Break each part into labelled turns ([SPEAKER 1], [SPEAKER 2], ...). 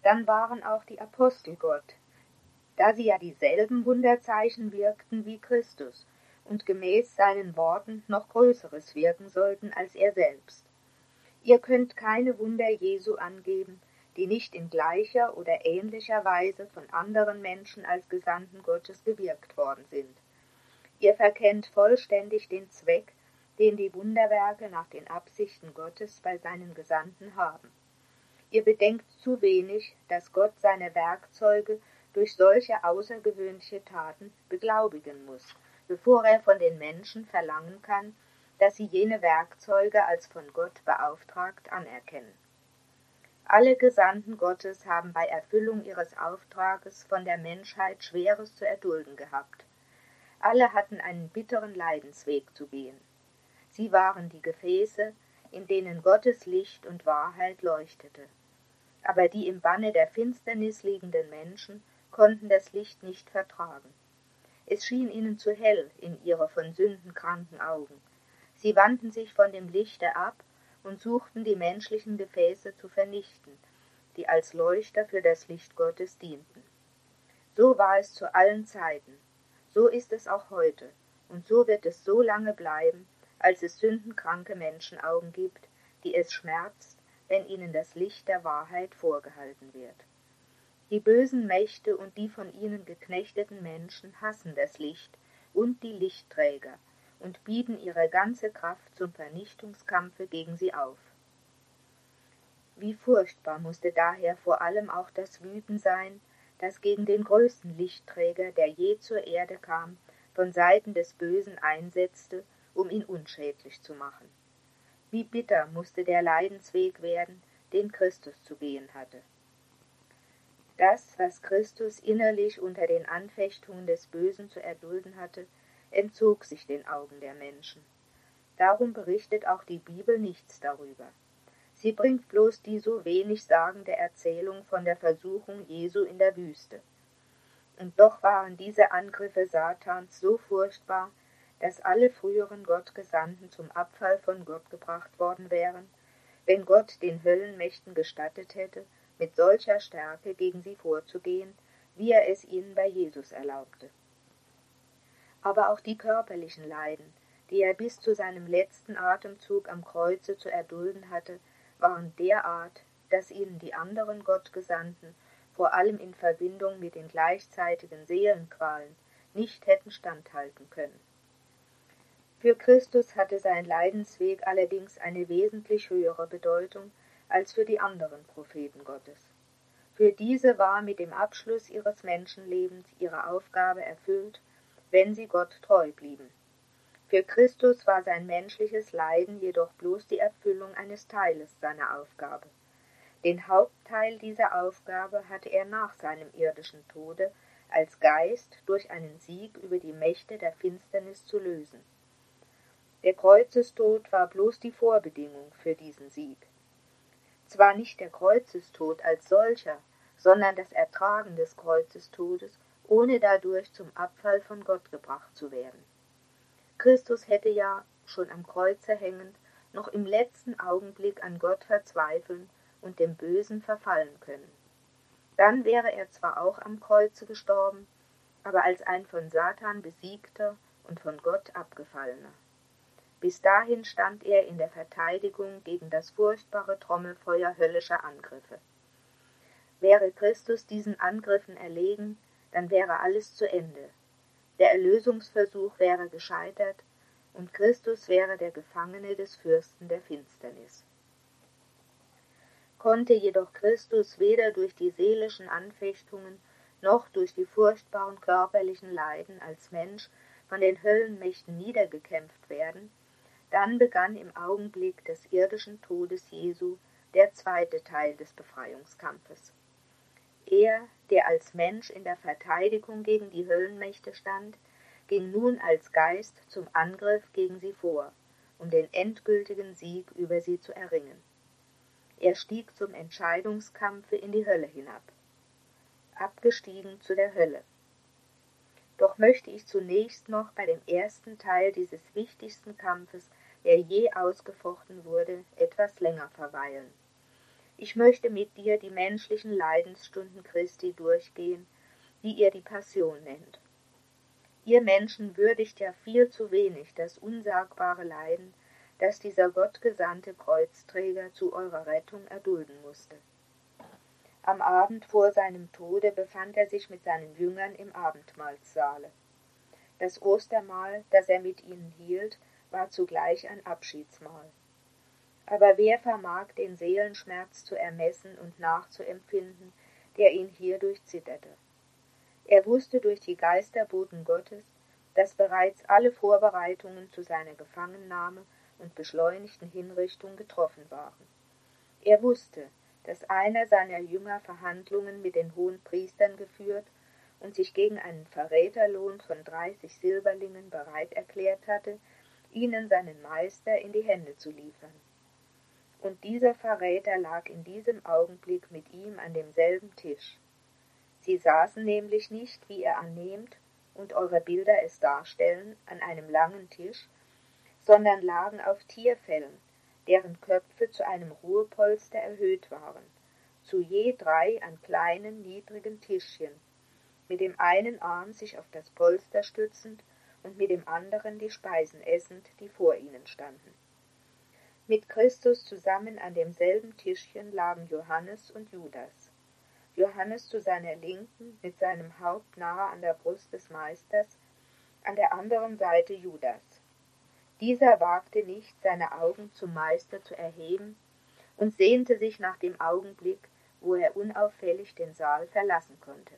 [SPEAKER 1] Dann waren auch die Apostel Gott, da sie ja dieselben Wunderzeichen wirkten wie Christus und gemäß seinen Worten noch Größeres wirken sollten als er selbst. Ihr könnt keine Wunder Jesu angeben, die nicht in gleicher oder ähnlicher Weise von anderen Menschen als Gesandten Gottes gewirkt worden sind. Ihr verkennt vollständig den Zweck, den die Wunderwerke nach den Absichten Gottes bei seinen Gesandten haben. Ihr bedenkt zu wenig, dass Gott seine Werkzeuge durch solche außergewöhnliche Taten beglaubigen muss, bevor er von den Menschen verlangen kann, dass sie jene Werkzeuge als von Gott beauftragt anerkennen. Alle Gesandten Gottes haben bei Erfüllung ihres Auftrages von der Menschheit Schweres zu erdulden gehabt. Alle hatten einen bitteren Leidensweg zu gehen. Sie waren die Gefäße, in denen Gottes Licht und Wahrheit leuchtete. Aber die im Banne der Finsternis liegenden Menschen konnten das Licht nicht vertragen. Es schien ihnen zu hell in ihre von Sünden kranken Augen. Sie wandten sich von dem Lichte ab und suchten die menschlichen Gefäße zu vernichten, die als Leuchter für das Licht Gottes dienten. So war es zu allen Zeiten, so ist es auch heute, und so wird es so lange bleiben, als es sündenkranke Menschenaugen gibt, die es schmerzt, wenn ihnen das Licht der Wahrheit vorgehalten wird. Die bösen Mächte und die von ihnen geknechteten Menschen hassen das Licht und die Lichtträger und bieten ihre ganze Kraft zum Vernichtungskampfe gegen sie auf. Wie furchtbar musste daher vor allem auch das Wüten sein, das gegen den größten Lichtträger, der je zur Erde kam, von Seiten des Bösen einsetzte, um ihn unschädlich zu machen. Wie bitter musste der Leidensweg werden, den Christus zu gehen hatte. Das, was Christus innerlich unter den Anfechtungen des Bösen zu erdulden hatte, entzog sich den Augen der Menschen. Darum berichtet auch die Bibel nichts darüber. Sie bringt bloß die so wenig sagende Erzählung von der Versuchung Jesu in der Wüste. Und doch waren diese Angriffe Satans so furchtbar, dass alle früheren Gottgesandten zum Abfall von Gott gebracht worden wären, wenn Gott den Höllenmächten gestattet hätte, mit solcher Stärke gegen sie vorzugehen, wie er es ihnen bei Jesus erlaubte. Aber auch die körperlichen Leiden, die er bis zu seinem letzten Atemzug am Kreuze zu erdulden hatte, waren derart, dass ihnen die anderen Gottgesandten, vor allem in Verbindung mit den gleichzeitigen Seelenqualen, nicht hätten standhalten können. Für Christus hatte sein Leidensweg allerdings eine wesentlich höhere Bedeutung als für die anderen Propheten Gottes. Für diese war mit dem Abschluss ihres Menschenlebens ihre Aufgabe erfüllt, wenn sie Gott treu blieben. Für Christus war sein menschliches Leiden jedoch bloß die Erfüllung eines Teiles seiner Aufgabe. Den Hauptteil dieser Aufgabe hatte er nach seinem irdischen Tode als Geist durch einen Sieg über die Mächte der Finsternis zu lösen. Der Kreuzestod war bloß die Vorbedingung für diesen Sieg. Zwar nicht der Kreuzestod als solcher, sondern das Ertragen des Kreuzestodes, ohne dadurch zum Abfall von Gott gebracht zu werden. Christus hätte ja, schon am Kreuze hängend, noch im letzten Augenblick an Gott verzweifeln und dem Bösen verfallen können. Dann wäre er zwar auch am Kreuze gestorben, aber als ein von Satan besiegter und von Gott abgefallener. Bis dahin stand er in der Verteidigung gegen das furchtbare Trommelfeuer höllischer Angriffe. Wäre Christus diesen Angriffen erlegen, dann wäre alles zu Ende. Der Erlösungsversuch wäre gescheitert und Christus wäre der Gefangene des Fürsten der Finsternis. Konnte jedoch Christus weder durch die seelischen Anfechtungen noch durch die furchtbaren körperlichen Leiden als Mensch von den Höllenmächten niedergekämpft werden, dann begann im Augenblick des irdischen Todes Jesu der zweite Teil des Befreiungskampfes. Er, der als Mensch in der Verteidigung gegen die Höllenmächte stand, ging nun als Geist zum Angriff gegen sie vor, um den endgültigen Sieg über sie zu erringen. Er stieg zum Entscheidungskampfe in die Hölle hinab. Abgestiegen zu der Hölle. Doch möchte ich zunächst noch bei dem ersten Teil dieses wichtigsten Kampfes, der je ausgefochten wurde, etwas länger verweilen. Ich möchte mit dir die menschlichen Leidensstunden Christi durchgehen, die ihr die Passion nennt. Ihr Menschen würdigt ja viel zu wenig das unsagbare Leiden, das dieser gottgesandte Kreuzträger zu eurer Rettung erdulden musste. Am Abend vor seinem Tode befand er sich mit seinen Jüngern im Abendmahlssaale. Das Ostermahl, das er mit ihnen hielt, war zugleich ein Abschiedsmahl. Aber wer vermag den Seelenschmerz zu ermessen und nachzuempfinden, der ihn hierdurch zitterte? Er wusste durch die Geisterboten Gottes, dass bereits alle Vorbereitungen zu seiner Gefangennahme und beschleunigten Hinrichtung getroffen waren. Er wusste, dass einer seiner Jünger Verhandlungen mit den Hohenpriestern geführt und sich gegen einen Verräterlohn von 30 Silberlingen bereit erklärt hatte, ihnen seinen Meister in die Hände zu liefern. Und dieser Verräter lag in diesem Augenblick mit ihm an demselben Tisch. Sie saßen nämlich nicht, wie ihr annehmt und eure Bilder es darstellen, an einem langen Tisch, sondern lagen auf Tierfellen, deren Köpfe zu einem Ruhepolster erhöht waren, zu je 3 an kleinen, niedrigen Tischchen, mit dem einen Arm sich auf das Polster stützend und mit dem anderen die Speisen essend, die vor ihnen standen. Mit Christus zusammen an demselben Tischchen lagen Johannes und Judas. Johannes zu seiner Linken, mit seinem Haupt nahe an der Brust des Meisters, an der anderen Seite Judas. Dieser wagte nicht, seine Augen zum Meister zu erheben und sehnte sich nach dem Augenblick, wo er unauffällig den Saal verlassen konnte.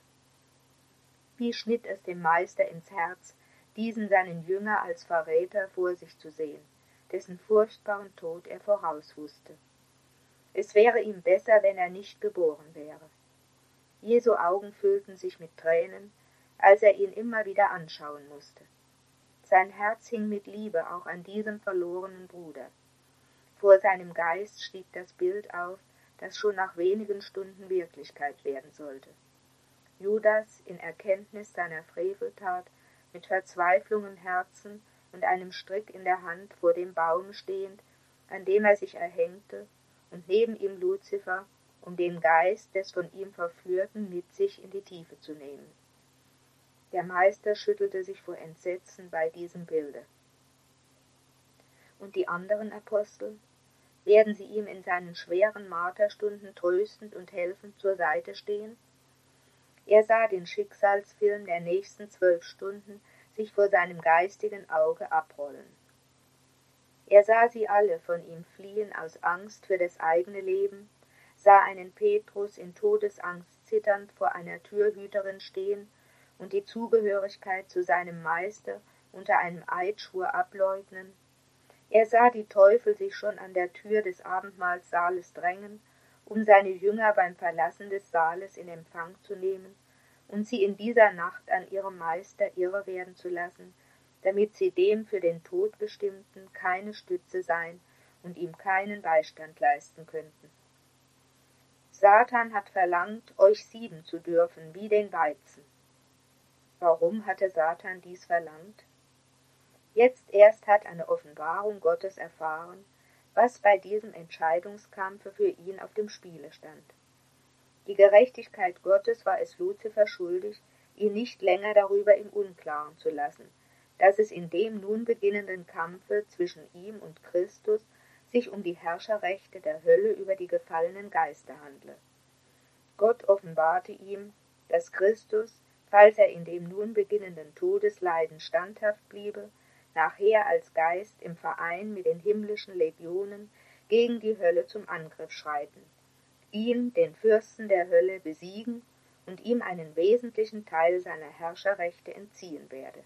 [SPEAKER 1] Wie schnitt es dem Meister ins Herz, diesen seinen Jünger als Verräter vor sich zu sehen, dessen furchtbaren Tod er voraus wusste. Es wäre ihm besser, wenn er nicht geboren wäre. Jesu Augen füllten sich mit Tränen, als er ihn immer wieder anschauen musste. Sein Herz hing mit Liebe auch an diesem verlorenen Bruder. Vor seinem Geist stieg das Bild auf, das schon nach wenigen Stunden Wirklichkeit werden sollte. Judas, in Erkenntnis seiner Freveltat, mit Verzweiflung im Herzen und einem Strick in der Hand vor dem Baum stehend, an dem er sich erhängte, und neben ihm Luzifer, um den Geist des von ihm Verführten mit sich in die Tiefe zu nehmen. Der Meister schüttelte sich vor Entsetzen bei diesem Bilde. Und die anderen Apostel? Werden sie ihm in seinen schweren Marterstunden tröstend und helfend zur Seite stehen? Er sah den Schicksalsfilm der nächsten 12 Stunden sich vor seinem geistigen Auge abrollen. Er sah sie alle von ihm fliehen aus Angst für das eigene Leben, sah einen Petrus in Todesangst zitternd vor einer Türhüterin stehen und die Zugehörigkeit zu seinem Meister unter einem Eidschwur ableugnen. Er sah die Teufel sich schon an der Tür des Abendmahlsaales drängen, um seine Jünger beim Verlassen des Saales in Empfang zu nehmen und sie in dieser Nacht an ihrem Meister irre werden zu lassen, damit sie dem für den Tod Bestimmten keine Stütze seien und ihm keinen Beistand leisten könnten. Satan hat verlangt, euch sieben zu dürfen, wie den Weizen. Warum hatte Satan dies verlangt? Jetzt erst hat eine Offenbarung Gottes erfahren, was bei diesem Entscheidungskampfe für ihn auf dem Spiele stand. Die Gerechtigkeit Gottes war es Luzifer schuldig, ihn nicht länger darüber im Unklaren zu lassen, dass es in dem nun beginnenden Kampfe zwischen ihm und Christus sich um die Herrscherrechte der Hölle über die gefallenen Geister handle. Gott offenbarte ihm, dass Christus, falls er in dem nun beginnenden Todesleiden standhaft bliebe, nachher als Geist im Verein mit den himmlischen Legionen gegen die Hölle zum Angriff schreiten, ihn, den Fürsten der Hölle, besiegen und ihm einen wesentlichen Teil seiner Herrscherrechte entziehen werde.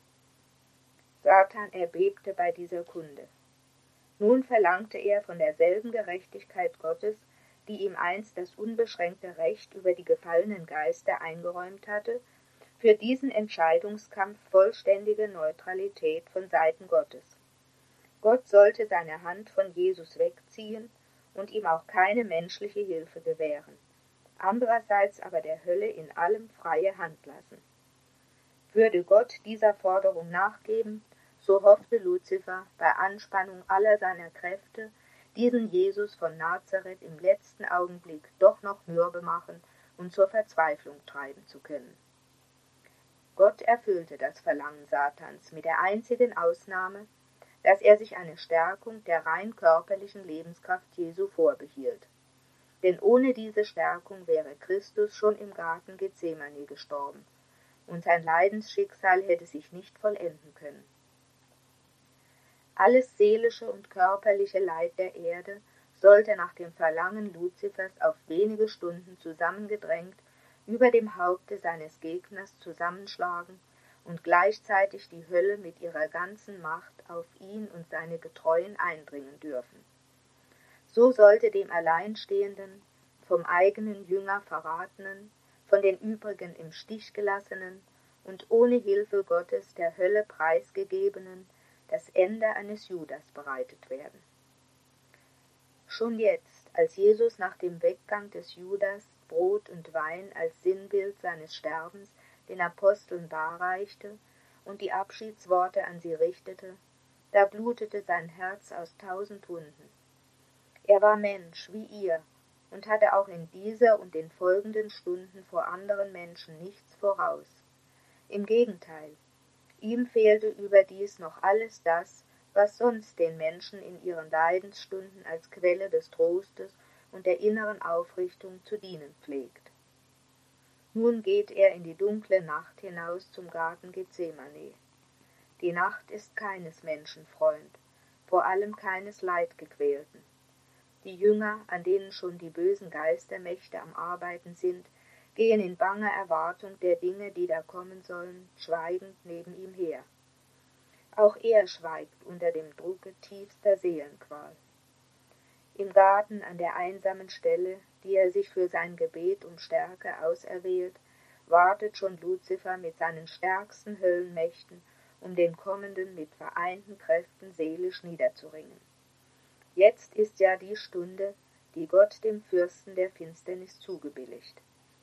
[SPEAKER 1] Satan erbebte bei dieser Kunde. Nun verlangte er von derselben Gerechtigkeit Gottes, die ihm einst das unbeschränkte Recht über die gefallenen Geister eingeräumt hatte, für diesen Entscheidungskampf vollständige Neutralität von Seiten Gottes. Gott sollte seine Hand von Jesus wegziehen und ihm auch keine menschliche Hilfe gewähren, andererseits aber der Hölle in allem freie Hand lassen. Würde Gott dieser Forderung nachgeben, so hoffte Luzifer bei Anspannung aller seiner Kräfte, diesen Jesus von Nazareth im letzten Augenblick doch noch mürbe machen und zur Verzweiflung treiben zu können. Gott erfüllte das Verlangen Satans mit der einzigen Ausnahme, dass er sich eine Stärkung der rein körperlichen Lebenskraft Jesu vorbehielt. Denn ohne diese Stärkung wäre Christus schon im Garten Gethsemane gestorben, und sein Leidensschicksal hätte sich nicht vollenden können. Alles seelische und körperliche Leid der Erde sollte nach dem Verlangen Luzifers auf wenige Stunden zusammengedrängt über dem Haupte seines Gegners zusammenschlagen und gleichzeitig die Hölle mit ihrer ganzen Macht auf ihn und seine Getreuen eindringen dürfen. So sollte dem Alleinstehenden, vom eigenen Jünger verratenen, von den übrigen im Stich gelassenen und ohne Hilfe Gottes der Hölle preisgegebenen das Ende eines Judas bereitet werden. Schon jetzt, als Jesus nach dem Weggang des Judas Brot und Wein als Sinnbild seines Sterbens den Aposteln darreichte und die Abschiedsworte an sie richtete, da blutete sein Herz aus 1000 Wunden. Er war Mensch wie ihr und hatte auch in dieser und den folgenden Stunden vor anderen Menschen nichts voraus. Im Gegenteil, ihm fehlte überdies noch alles das, was sonst den Menschen in ihren Leidensstunden als Quelle des Trostes und der inneren Aufrichtung zu dienen pflegt. Nun geht er in die dunkle Nacht hinaus zum Garten Gethsemane. Die Nacht ist keines Menschen Freund, vor allem keines Leidgequälten. Die Jünger, an denen schon die bösen Geistermächte am Arbeiten sind, gehen in banger Erwartung der Dinge, die da kommen sollen, schweigend neben ihm her. Auch er schweigt unter dem Drucke tiefster Seelenqual. Im Garten an der einsamen Stelle, die er sich für sein Gebet um Stärke auserwählt, wartet schon Luzifer mit seinen stärksten Höllenmächten, um den Kommenden mit vereinten Kräften seelisch niederzuringen. Jetzt ist ja die Stunde, die Gott dem Fürsten der Finsternis zugebilligt.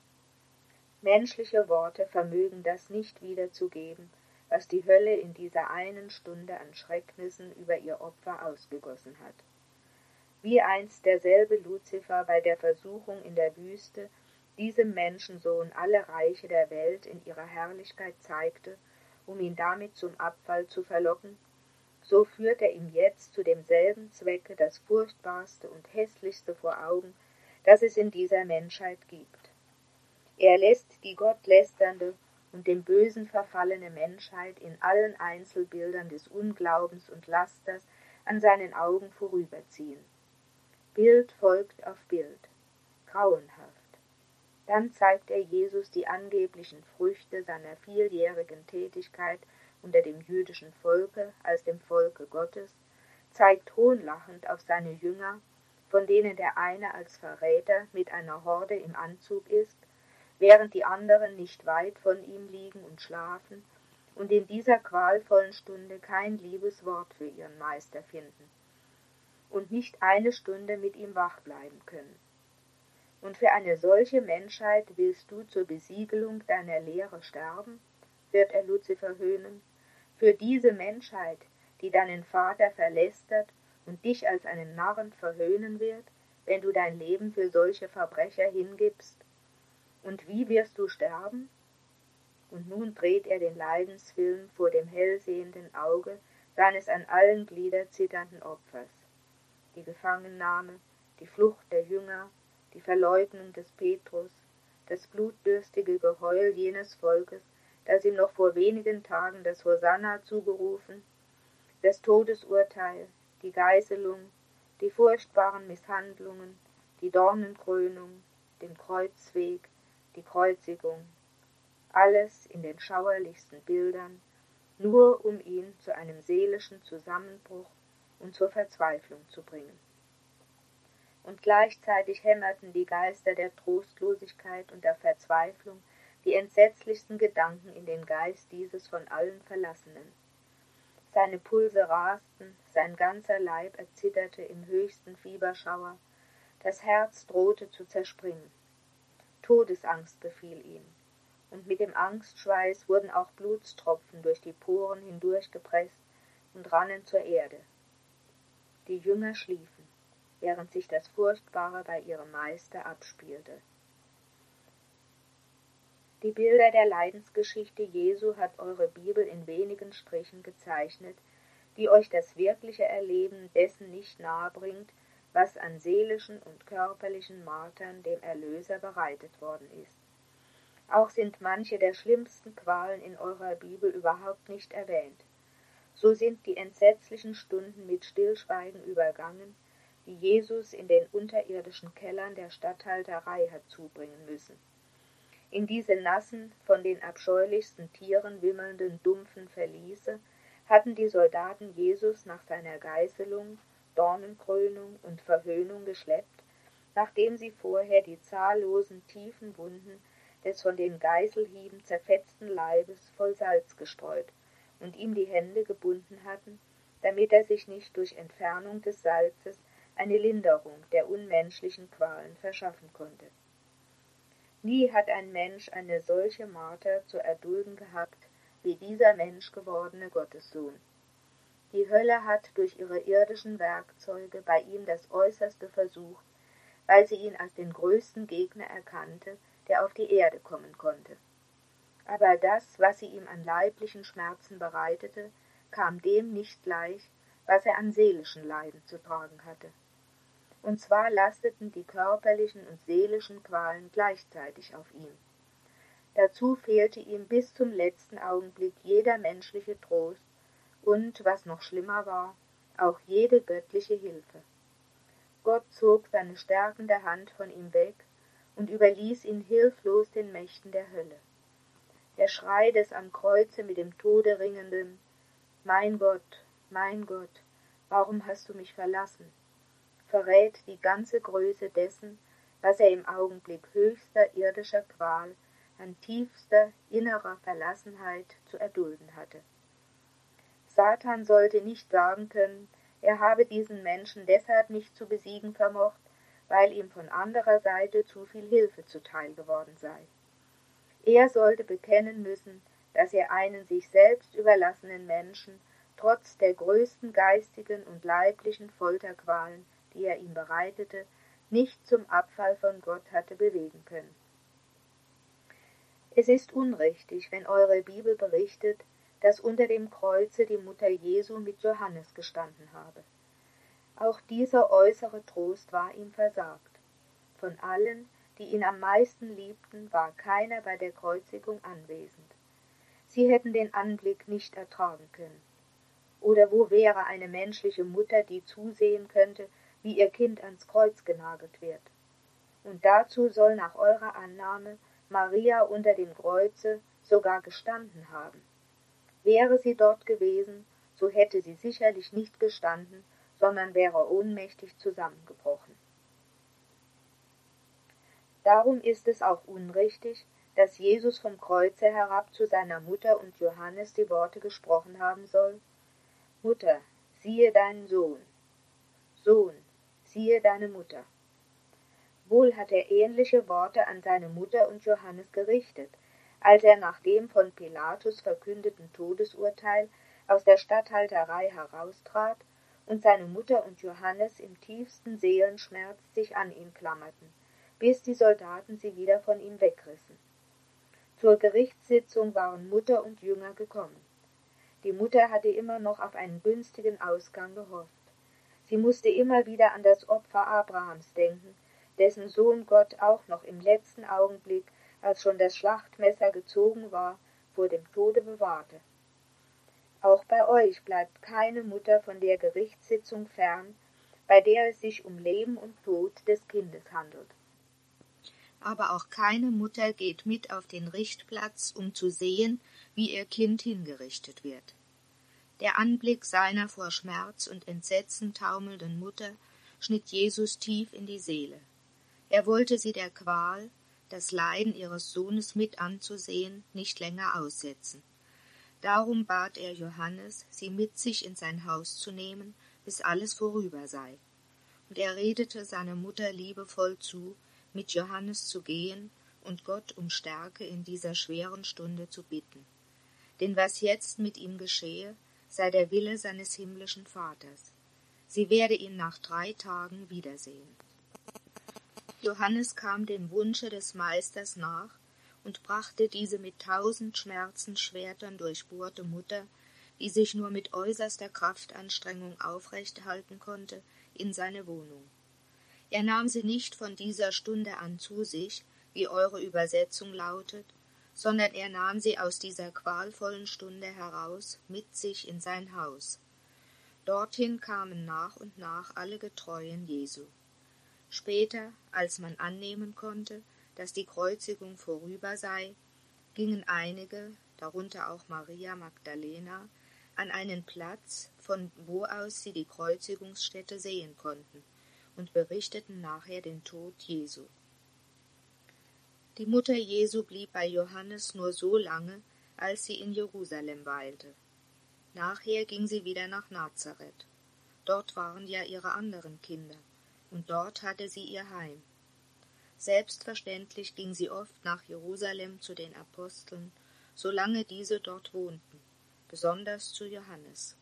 [SPEAKER 1] Menschliche Worte vermögen das nicht wiederzugeben, was die Hölle in dieser einen Stunde an Schrecknissen über ihr Opfer ausgegossen hat. Wie einst derselbe Luzifer bei der Versuchung in der Wüste diesem Menschensohn alle Reiche der Welt in ihrer Herrlichkeit zeigte, um ihn damit zum Abfall zu verlocken, so führt er ihm jetzt zu demselben Zwecke das Furchtbarste und Hässlichste vor Augen, das es in dieser Menschheit gibt. Er lässt die gottlästernde und dem Bösen verfallene Menschheit in allen Einzelbildern des Unglaubens und Lasters an seinen Augen vorüberziehen. Bild folgt auf Bild, grauenhaft. Dann zeigt er Jesus die angeblichen Früchte seiner vieljährigen Tätigkeit unter dem jüdischen Volke als dem Volke Gottes, zeigt hohnlachend auf seine Jünger, von denen der eine als Verräter mit einer Horde im Anzug ist, während die anderen nicht weit von ihm liegen und schlafen und in dieser qualvollen Stunde kein liebes Wort für ihren Meister finden und nicht eine Stunde mit ihm wach bleiben können. Und für eine solche Menschheit willst du zur Besiegelung deiner Lehre sterben? Wird er Luzifer höhnen. Für diese Menschheit, die deinen Vater verlästert und dich als einen Narren verhöhnen wird, wenn du dein Leben für solche Verbrecher hingibst? Und wie wirst du sterben? Und nun dreht er den Leidensfilm vor dem hellsehenden Auge seines an allen Gliedern zitternden Opfers. Die Gefangennahme, die Flucht der Jünger, die Verleugnung des Petrus, das blutdürstige Geheul jenes Volkes, das ihm noch vor wenigen Tagen das Hosanna zugerufen, das Todesurteil, die Geißelung, die furchtbaren Misshandlungen, die Dornenkrönung, den Kreuzweg, die Kreuzigung, alles in den schauerlichsten Bildern, nur um ihn zu einem seelischen Zusammenbruch und zur Verzweiflung zu bringen. Und gleichzeitig hämmerten die Geister der Trostlosigkeit und der Verzweiflung die entsetzlichsten Gedanken in den Geist dieses von allen Verlassenen. Seine Pulse rasten, sein ganzer Leib erzitterte im höchsten Fieberschauer, das Herz drohte zu zerspringen. Todesangst befiel ihn, und mit dem Angstschweiß wurden auch Blutstropfen durch die Poren hindurchgepresst und rannen zur Erde. Die Jünger schliefen. während sich das Furchtbare bei ihrem Meister abspielte. Die Bilder der Leidensgeschichte Jesu hat eure Bibel in wenigen Strichen gezeichnet, die euch das wirkliche Erleben dessen nicht nahebringt, was an seelischen und körperlichen Martern dem Erlöser bereitet worden ist. Auch sind manche der schlimmsten Qualen in eurer Bibel überhaupt nicht erwähnt. So sind die entsetzlichen Stunden mit Stillschweigen übergangen, die Jesus in den unterirdischen Kellern der Statthalterei hat zubringen müssen. In diese nassen, von den abscheulichsten Tieren wimmelnden, dumpfen Verliese hatten die Soldaten Jesus nach seiner Geißelung, Dornenkrönung und Verhöhnung geschleppt, nachdem sie vorher die zahllosen tiefen Wunden des von den Geißelhieben zerfetzten Leibes voll Salz gestreut und ihm die Hände gebunden hatten, damit er sich nicht durch Entfernung des Salzes eine Linderung der unmenschlichen Qualen verschaffen konnte. Nie hat ein Mensch eine solche Marter zu erdulden gehabt, wie dieser menschgewordene Gottessohn. Die Hölle hat durch ihre irdischen Werkzeuge bei ihm das Äußerste versucht, weil sie ihn als den größten Gegner erkannte, der auf die Erde kommen konnte. Aber das, was sie ihm an leiblichen Schmerzen bereitete, kam dem nicht gleich, was er an seelischen Leiden zu tragen hatte. Und zwar lasteten die körperlichen und seelischen Qualen gleichzeitig auf ihm. Dazu fehlte ihm bis zum letzten Augenblick jeder menschliche Trost und, was noch schlimmer war, auch jede göttliche Hilfe. Gott zog seine stärkende Hand von ihm weg und überließ ihn hilflos den Mächten der Hölle. Der Schrei des am Kreuze mit dem Tode ringenden »Mein Gott, warum hast du mich verlassen?« verrät die ganze Größe dessen, was er im Augenblick höchster irdischer Qual, an tiefster innerer Verlassenheit zu erdulden hatte. Satan sollte nicht sagen können, er habe diesen Menschen deshalb nicht zu besiegen vermocht, weil ihm von anderer Seite zu viel Hilfe zuteil geworden sei. Er sollte bekennen müssen, dass er einen sich selbst überlassenen Menschen trotz der größten geistigen und leiblichen Folterqualen, die er ihm bereitete, nicht zum Abfall von Gott hatte bewegen können. Es ist unrichtig, wenn eure Bibel berichtet, dass unter dem Kreuze die Mutter Jesu mit Johannes gestanden habe. Auch dieser äußere Trost war ihm versagt. Von allen, die ihn am meisten liebten, war keiner bei der Kreuzigung anwesend. Sie hätten den Anblick nicht ertragen können. Oder wo wäre eine menschliche Mutter, die zusehen könnte, wie ihr Kind ans Kreuz genagelt wird? Und dazu soll nach eurer Annahme Maria unter dem Kreuze sogar gestanden haben. Wäre sie dort gewesen, so hätte sie sicherlich nicht gestanden, sondern wäre ohnmächtig zusammengebrochen. Darum ist es auch unrichtig, dass Jesus vom Kreuze herab zu seiner Mutter und Johannes die Worte gesprochen haben soll: Mutter, siehe deinen Sohn. Sohn, siehe deine Mutter. Wohl hat er ähnliche Worte an seine Mutter und Johannes gerichtet, als er nach dem von Pilatus verkündeten Todesurteil aus der Statthalterei heraustrat und seine Mutter und Johannes im tiefsten Seelenschmerz sich an ihn klammerten, bis die Soldaten sie wieder von ihm wegrissen. Zur Gerichtssitzung waren Mutter und Jünger gekommen. Die Mutter hatte immer noch auf einen günstigen Ausgang gehofft. Sie musste immer wieder an das Opfer Abrahams denken, dessen Sohn Gott auch noch im letzten Augenblick, als schon das Schlachtmesser gezogen war, vor dem Tode bewahrte. Auch bei euch bleibt keine Mutter von der Gerichtssitzung fern, bei der es sich um Leben und Tod des Kindes handelt. Aber auch keine Mutter geht mit auf den Richtplatz, um zu sehen, wie ihr Kind hingerichtet wird. Der Anblick seiner vor Schmerz und Entsetzen taumelnden Mutter schnitt Jesus tief in die Seele. Er wollte sie der Qual, das Leiden ihres Sohnes mit anzusehen, nicht länger aussetzen. Darum bat er Johannes, sie mit sich in sein Haus zu nehmen, bis alles vorüber sei. Und er redete seiner Mutter liebevoll zu, mit Johannes zu gehen und Gott um Stärke in dieser schweren Stunde zu bitten. Denn was jetzt mit ihm geschehe, sei der Wille seines himmlischen Vaters. Sie werde ihn nach 3 Tagen wiedersehen. Johannes kam dem Wunsche des Meisters nach und brachte diese mit 1000 Schmerzensschwertern durchbohrte Mutter, die sich nur mit äußerster Kraftanstrengung aufrecht halten konnte, in seine Wohnung. Er nahm sie nicht von dieser Stunde an zu sich, wie eure Übersetzung lautet, sondern er nahm sie aus dieser qualvollen Stunde heraus mit sich in sein Haus. Dorthin kamen nach und nach alle Getreuen Jesu. Später, als man annehmen konnte, dass die Kreuzigung vorüber sei, gingen einige, darunter auch Maria Magdalena, an einen Platz, von wo aus sie die Kreuzigungsstätte sehen konnten, und berichteten nachher den Tod Jesu. Die Mutter Jesu blieb bei Johannes nur so lange, als sie in Jerusalem weilte. Nachher ging sie wieder nach Nazareth. Dort waren ja ihre anderen Kinder, und dort hatte sie ihr Heim. Selbstverständlich ging sie oft nach Jerusalem zu den Aposteln, solange diese dort wohnten, besonders zu Johannes.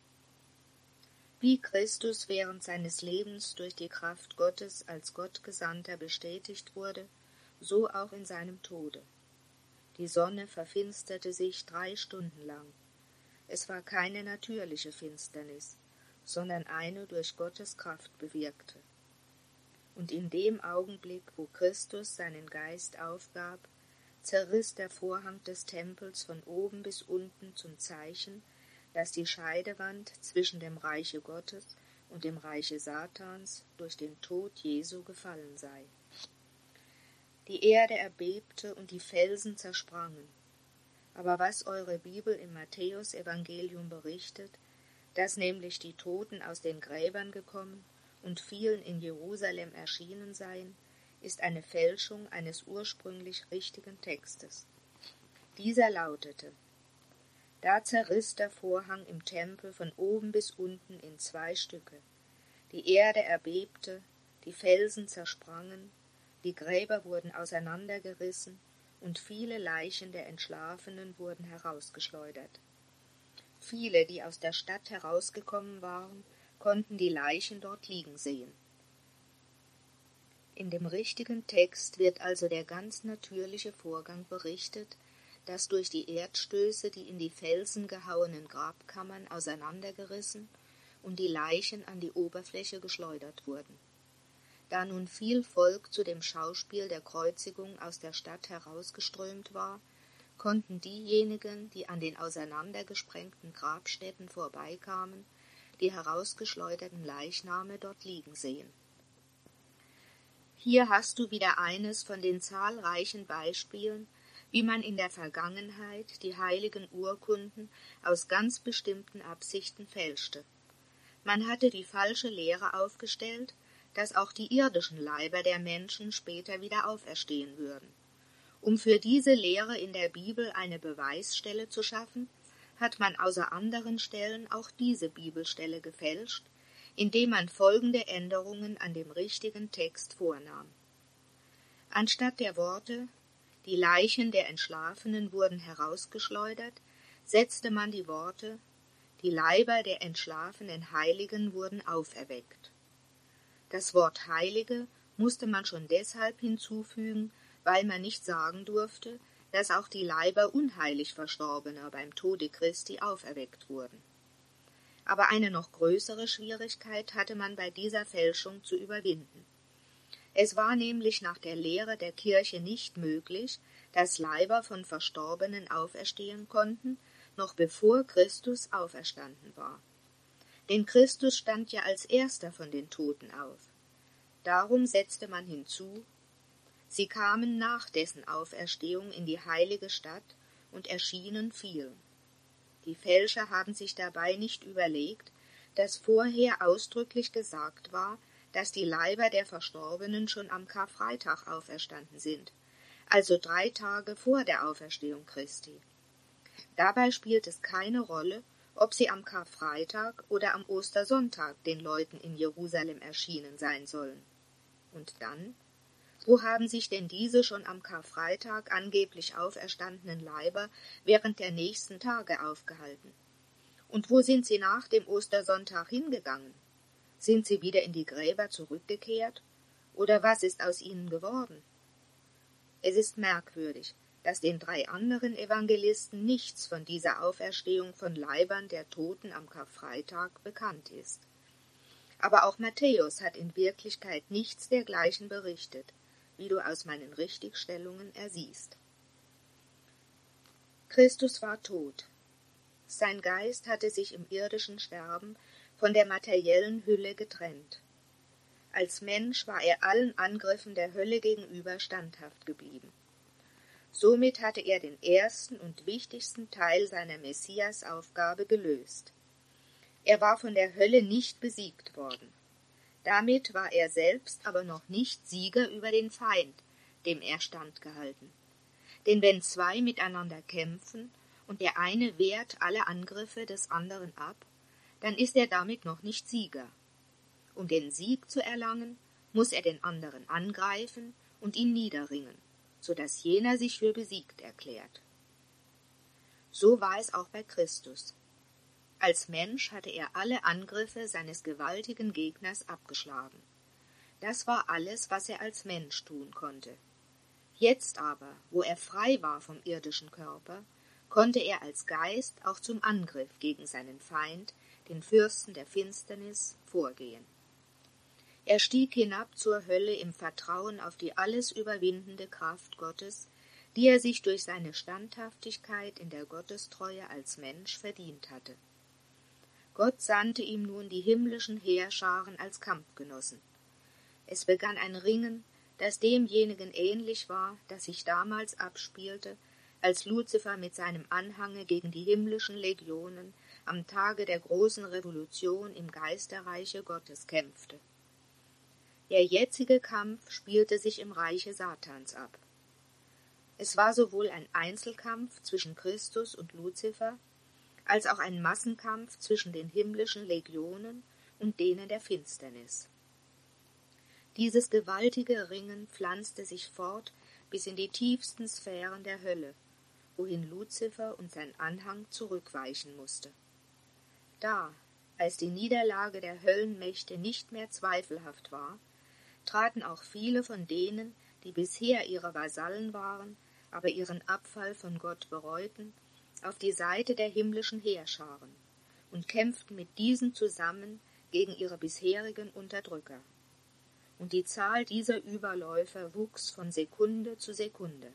[SPEAKER 1] Wie Christus während seines Lebens durch die Kraft Gottes als Gottgesandter bestätigt wurde, so auch in seinem Tode. Die Sonne verfinsterte sich 3 Stunden lang. Es war keine natürliche Finsternis, sondern eine durch Gottes Kraft bewirkte. Und in dem Augenblick, wo Christus seinen Geist aufgab, zerriss der Vorhang des Tempels von oben bis unten zum Zeichen, dass die Scheidewand zwischen dem Reiche Gottes und dem Reiche Satans durch den Tod Jesu gefallen sei. Die Erde erbebte und die Felsen zersprangen. Aber was eure Bibel im Matthäus-Evangelium berichtet, dass nämlich die Toten aus den Gräbern gekommen und vielen in Jerusalem erschienen seien, ist eine Fälschung eines ursprünglich richtigen Textes. Dieser lautete: Da zerriss der Vorhang im Tempel von oben bis unten in 2 Stücke. Die Erde erbebte, die Felsen zersprangen, die Gräber wurden auseinandergerissen und viele Leichen der Entschlafenen wurden herausgeschleudert. Viele, die aus der Stadt herausgekommen waren, konnten die Leichen dort liegen sehen. In dem richtigen Text wird also der ganz natürliche Vorgang berichtet, dass durch die Erdstöße die in die Felsen gehauenen Grabkammern auseinandergerissen und die Leichen an die Oberfläche geschleudert wurden. Da nun viel Volk zu dem Schauspiel der Kreuzigung aus der Stadt herausgeströmt war, konnten diejenigen, die an den auseinandergesprengten Grabstätten vorbeikamen, die herausgeschleuderten Leichname dort liegen sehen. Hier hast du wieder eines von den zahlreichen Beispielen, wie man in der Vergangenheit die heiligen Urkunden aus ganz bestimmten Absichten fälschte. Man hatte die falsche Lehre aufgestellt, dass auch die irdischen Leiber der Menschen später wieder auferstehen würden. Um für diese Lehre in der Bibel eine Beweisstelle zu schaffen, hat man außer anderen Stellen auch diese Bibelstelle gefälscht, indem man folgende Änderungen an dem richtigen Text vornahm. Anstatt der Worte »Die Leichen der Entschlafenen wurden herausgeschleudert«, setzte man die Worte »Die Leiber der entschlafenen Heiligen wurden auferweckt«. Das Wort Heilige musste man schon deshalb hinzufügen, weil man nicht sagen durfte, dass auch die Leiber unheilig Verstorbener beim Tode Christi auferweckt wurden. Aber eine noch größere Schwierigkeit hatte man bei dieser Fälschung zu überwinden. Es war nämlich nach der Lehre der Kirche nicht möglich, dass Leiber von Verstorbenen auferstehen konnten, noch bevor Christus auferstanden war. Denn Christus stand ja als erster von den Toten auf. Darum setzte man hinzu, sie kamen nach dessen Auferstehung in die heilige Stadt und erschienen vielen. Die Fälscher haben sich dabei nicht überlegt, dass vorher ausdrücklich gesagt war, dass die Leiber der Verstorbenen schon am Karfreitag auferstanden sind, also 3 Tage vor der Auferstehung Christi. Dabei spielt es keine Rolle, ob sie am Karfreitag oder am Ostersonntag den Leuten in Jerusalem erschienen sein sollen. Und dann? Wo haben sich denn diese schon am Karfreitag angeblich auferstandenen Leiber während der nächsten Tage aufgehalten? Und wo sind sie nach dem Ostersonntag hingegangen? Sind sie wieder in die Gräber zurückgekehrt? Oder was ist aus ihnen geworden? Es ist merkwürdig, dass den 3 anderen Evangelisten nichts von dieser Auferstehung von Leibern der Toten am Karfreitag bekannt ist. Aber auch Matthäus hat in Wirklichkeit nichts dergleichen berichtet, wie du aus meinen Richtigstellungen ersiehst. Christus war tot. Sein Geist hatte sich im irdischen Sterben von der materiellen Hülle getrennt. Als Mensch war er allen Angriffen der Hölle gegenüber standhaft geblieben. Somit hatte er den ersten und wichtigsten Teil seiner Messiasaufgabe gelöst. Er war von der Hölle nicht besiegt worden. Damit war er selbst aber noch nicht Sieger über den Feind, dem er standgehalten. Denn wenn 2 miteinander kämpfen und der eine wehrt alle Angriffe des anderen ab, dann ist er damit noch nicht Sieger. Um den Sieg zu erlangen, muss er den anderen angreifen und ihn niederringen, so dass jener sich für besiegt erklärt. So war es auch bei Christus. Als Mensch hatte er alle Angriffe seines gewaltigen Gegners abgeschlagen. Das war alles, was er als Mensch tun konnte. Jetzt aber, wo er frei war vom irdischen Körper, konnte er als Geist auch zum Angriff gegen seinen Feind, den Fürsten der Finsternis, vorgehen. Er stieg hinab zur Hölle im Vertrauen auf die alles überwindende Kraft Gottes, die er sich durch seine Standhaftigkeit in der Gottestreue als Mensch verdient hatte. Gott sandte ihm nun die himmlischen Heerscharen als Kampfgenossen. Es begann ein Ringen, das demjenigen ähnlich war, das sich damals abspielte, als Luzifer mit seinem Anhange gegen die himmlischen Legionen am Tage der großen Revolution im Geisterreiche Gottes kämpfte. Der jetzige Kampf spielte sich im Reiche Satans ab. Es war sowohl ein Einzelkampf zwischen Christus und Luzifer, als auch ein Massenkampf zwischen den himmlischen Legionen und denen der Finsternis. Dieses gewaltige Ringen pflanzte sich fort bis in die tiefsten Sphären der Hölle, wohin Luzifer und sein Anhang zurückweichen musste. Da, als die Niederlage der Höllenmächte nicht mehr zweifelhaft war, traten auch viele von denen, die bisher ihre Vasallen waren, aber ihren Abfall von Gott bereuten, auf die Seite der himmlischen Heerscharen und kämpften mit diesen zusammen gegen ihre bisherigen Unterdrücker. Und die Zahl dieser Überläufer wuchs von Sekunde zu Sekunde.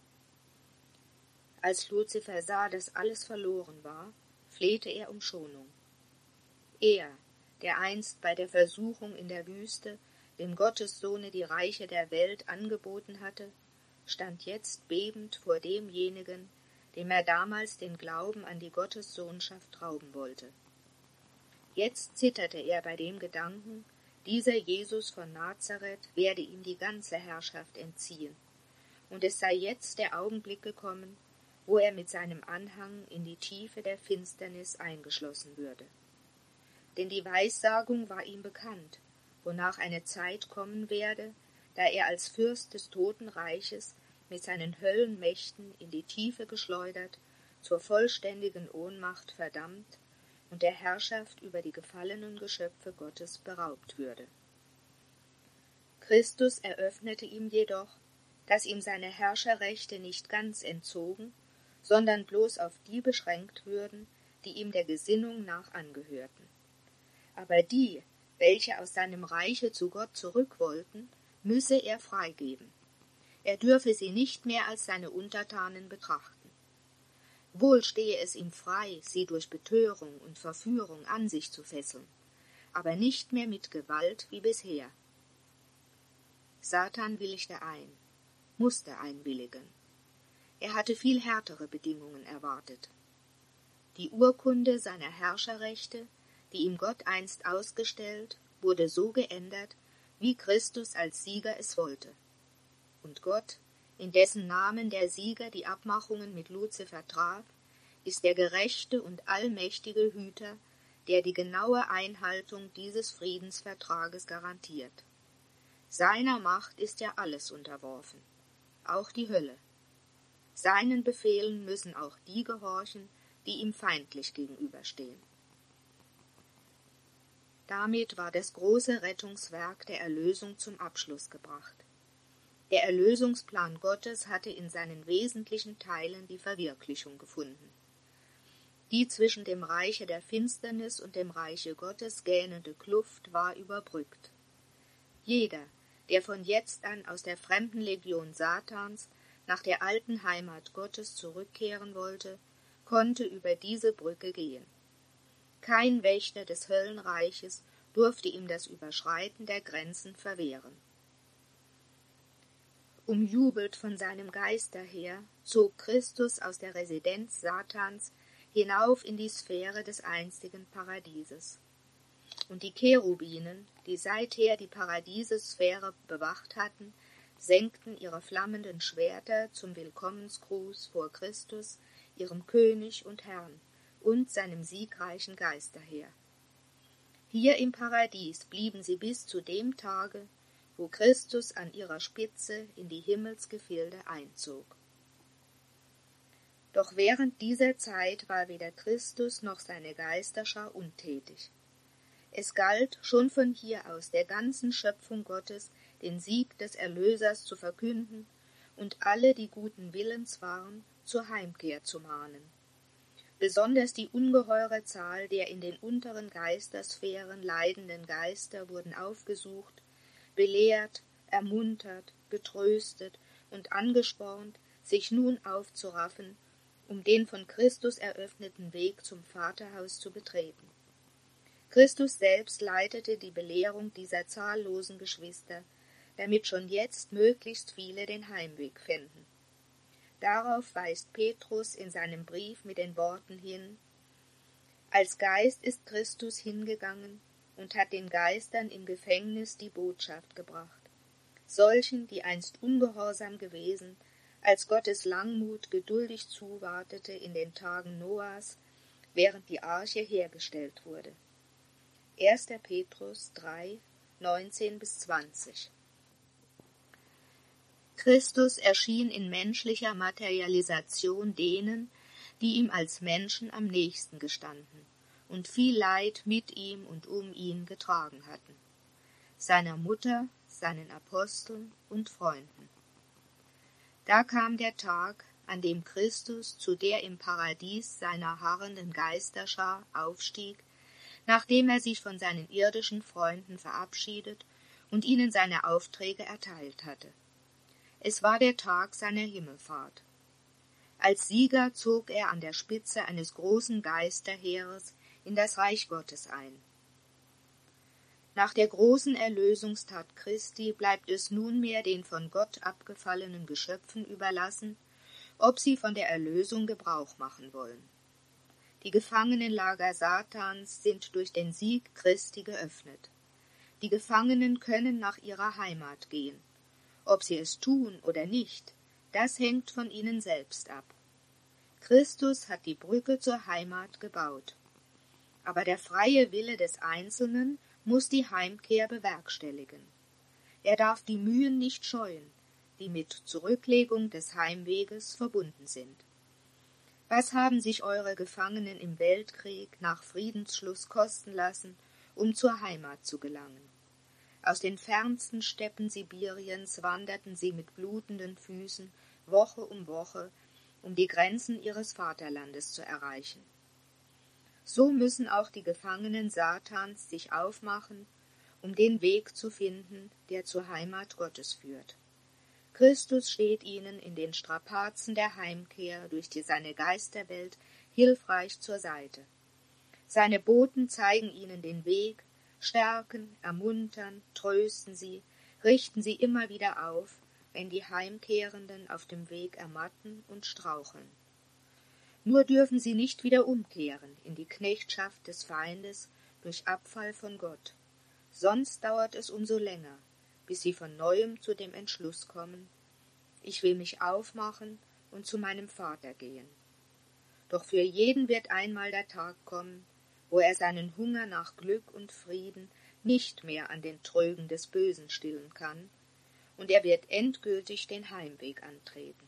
[SPEAKER 1] Als Luzifer sah, dass alles verloren war, flehte er um Schonung. Er, der einst bei der Versuchung in der Wüste dem Gottessohne die Reiche der Welt angeboten hatte, stand jetzt bebend vor demjenigen, dem er damals den Glauben an die Gottessohnschaft rauben wollte. Jetzt zitterte er bei dem Gedanken, dieser Jesus von Nazareth werde ihm die ganze Herrschaft entziehen, und es sei jetzt der Augenblick gekommen, wo er mit seinem Anhang in die Tiefe der Finsternis eingeschlossen würde. Denn die Weissagung war ihm bekannt, wonach eine Zeit kommen werde, da er als Fürst des Totenreiches mit seinen Höllenmächten in die Tiefe geschleudert, zur vollständigen Ohnmacht verdammt und der Herrschaft über die gefallenen Geschöpfe Gottes beraubt würde. Christus eröffnete ihm jedoch, dass ihm seine Herrscherrechte nicht ganz entzogen, sondern bloß auf die beschränkt würden, die ihm der Gesinnung nach angehörten. Aber die, welche aus seinem Reiche zu Gott zurück wollten, müsse er freigeben. Er dürfe sie nicht mehr als seine Untertanen betrachten. Wohl stehe es ihm frei, sie durch Betörung und Verführung an sich zu fesseln, aber nicht mehr mit Gewalt wie bisher. Satan willigte ein, musste einwilligen. Er hatte viel härtere Bedingungen erwartet. Die Urkunde seiner Herrscherrechte, die ihm Gott einst ausgestellt, wurde so geändert, wie Christus als Sieger es wollte. Und Gott, in dessen Namen der Sieger die Abmachungen mit Luzifer traf, ist der gerechte und allmächtige Hüter, der die genaue Einhaltung dieses Friedensvertrages garantiert. Seiner Macht ist ja alles unterworfen, auch die Hölle. Seinen Befehlen müssen auch die gehorchen, die ihm feindlich gegenüberstehen. Damit war das große Rettungswerk der Erlösung zum Abschluss gebracht. Der Erlösungsplan Gottes hatte in seinen wesentlichen Teilen die Verwirklichung gefunden. Die zwischen dem Reiche der Finsternis und dem Reiche Gottes gähnende Kluft war überbrückt. Jeder, der von jetzt an aus der fremden Legion Satans nach der alten Heimat Gottes zurückkehren wollte, konnte über diese Brücke gehen. Kein Wächter des Höllenreiches durfte ihm das Überschreiten der Grenzen verwehren. Umjubelt von seinem Geister her, zog Christus aus der Residenz Satans hinauf in die Sphäre des einstigen Paradieses. Und die Cherubinen, die seither die Paradiesesphäre bewacht hatten, senkten ihre flammenden Schwerter zum Willkommensgruß vor Christus, ihrem König und Herrn, und seinem siegreichen Geister her. Hier im Paradies blieben sie bis zu dem Tage, wo Christus an ihrer Spitze in die Himmelsgefilde einzog. Doch während dieser Zeit war weder Christus noch seine Geisterschar untätig. Es galt, schon von hier aus der ganzen Schöpfung Gottes den Sieg des Erlösers zu verkünden und alle, die guten Willens waren, zur Heimkehr zu mahnen. Besonders die ungeheure Zahl der in den unteren Geistersphären leidenden Geister wurden aufgesucht, belehrt, ermuntert, getröstet und angespornt, sich nun aufzuraffen, um den von Christus eröffneten Weg zum Vaterhaus zu betreten. Christus selbst leitete die Belehrung dieser zahllosen Geschwister, damit schon jetzt möglichst viele den Heimweg fänden. Darauf weist Petrus in seinem Brief mit den Worten hin: Als Geist ist Christus hingegangen und hat den Geistern im Gefängnis die Botschaft gebracht, solchen, die einst ungehorsam gewesen, als Gottes Langmut geduldig zuwartete in den Tagen Noahs, während die Arche hergestellt wurde. 1. Petrus 3, 19-20. Christus erschien in menschlicher Materialisation denen, die ihm als Menschen am nächsten gestanden und viel Leid mit ihm und um ihn getragen hatten, seiner Mutter, seinen Aposteln und Freunden. Da kam der Tag, an dem Christus zu der im Paradies seiner harrenden Geisterschar aufstieg, nachdem er sich von seinen irdischen Freunden verabschiedet und ihnen seine Aufträge erteilt hatte. Es war der Tag seiner Himmelfahrt. Als Sieger zog er an der Spitze eines großen Geisterheeres in das Reich Gottes ein. Nach der großen Erlösungstat Christi bleibt es nunmehr den von Gott abgefallenen Geschöpfen überlassen, ob sie von der Erlösung Gebrauch machen wollen. Die Gefangenenlager Satans sind durch den Sieg Christi geöffnet. Die Gefangenen können nach ihrer Heimat gehen. Ob sie es tun oder nicht, das hängt von ihnen selbst ab. Christus hat die Brücke zur Heimat gebaut. Aber der freie Wille des Einzelnen muss die Heimkehr bewerkstelligen. Er darf die Mühen nicht scheuen, die mit Zurücklegung des Heimweges verbunden sind. Was haben sich eure Gefangenen im Weltkrieg nach Friedensschluss kosten lassen, um zur Heimat zu gelangen? Aus den fernsten Steppen Sibiriens wanderten sie mit blutenden Füßen Woche um Woche, um die Grenzen ihres Vaterlandes zu erreichen. So müssen auch die Gefangenen Satans sich aufmachen, um den Weg zu finden, der zur Heimat Gottes führt. Christus steht ihnen in den Strapazen der Heimkehr durch seine Geisterwelt hilfreich zur Seite. Seine Boten zeigen ihnen den Weg, stärken, ermuntern, trösten sie, richten sie immer wieder auf, wenn die Heimkehrenden auf dem Weg ermatten und straucheln. Nur dürfen sie nicht wieder umkehren in die Knechtschaft des Feindes durch Abfall von Gott, sonst dauert es umso länger, bis sie von neuem zu dem Entschluss kommen: Ich will mich aufmachen und zu meinem Vater gehen. Doch für jeden wird einmal der Tag kommen, wo er seinen Hunger nach Glück und Frieden nicht mehr an den Trögen des Bösen stillen kann, und er wird endgültig den Heimweg antreten.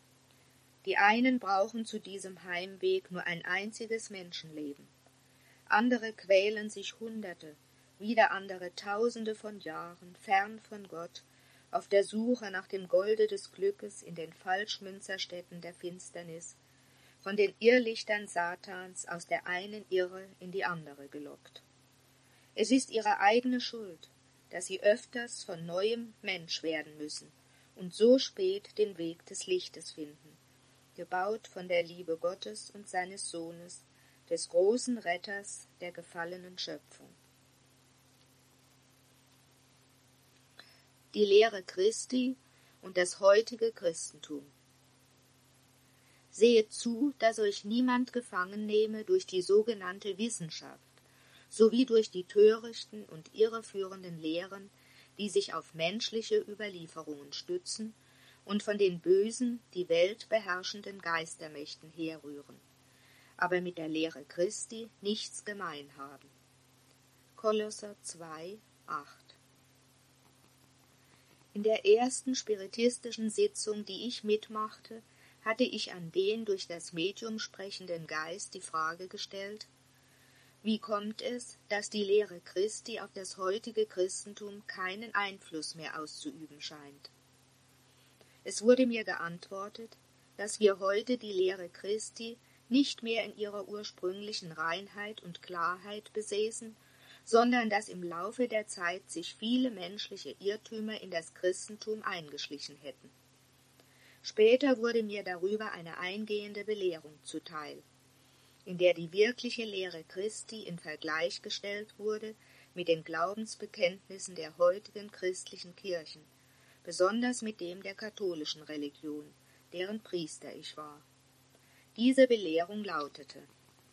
[SPEAKER 1] Die einen brauchen zu diesem Heimweg nur ein einziges Menschenleben. andere quälen sich Hunderte, wieder andere Tausende von Jahren fern von Gott, auf der Suche nach dem Golde des Glückes in den Falschmünzerstädten der Finsternis, von den Irrlichtern Satans aus der einen Irre in die andere gelockt. Es ist ihre eigene Schuld, dass sie öfters von neuem Mensch werden müssen und so spät den Weg des Lichtes finden, gebaut von der Liebe Gottes und seines Sohnes, des großen Retters der gefallenen Schöpfung. Die Lehre Christi und das heutige Christentum. Sehet zu, dass euch niemand gefangen nehme durch die sogenannte Wissenschaft, sowie durch die törichten und irreführenden Lehren, die sich auf menschliche Überlieferungen stützen und von den bösen, die Welt beherrschenden Geistermächten herrühren, aber mit der Lehre Christi nichts gemein haben. Kolosser 2, 8. In der ersten spiritistischen Sitzung, die ich mitmachte, hatte ich an den durch das Medium sprechenden Geist die Frage gestellt: Wie kommt es, dass die Lehre Christi auf das heutige Christentum keinen Einfluss mehr auszuüben scheint? Es wurde mir geantwortet, dass wir heute die Lehre Christi nicht mehr in ihrer ursprünglichen Reinheit und Klarheit besäßen, sondern dass im Laufe der Zeit sich viele menschliche Irrtümer in das Christentum eingeschlichen hätten. Später wurde mir darüber eine eingehende Belehrung zuteil, in der die wirkliche Lehre Christi in Vergleich gestellt wurde mit den Glaubensbekenntnissen der heutigen christlichen Kirchen, besonders mit dem der katholischen Religion, deren Priester ich war. Diese Belehrung lautete: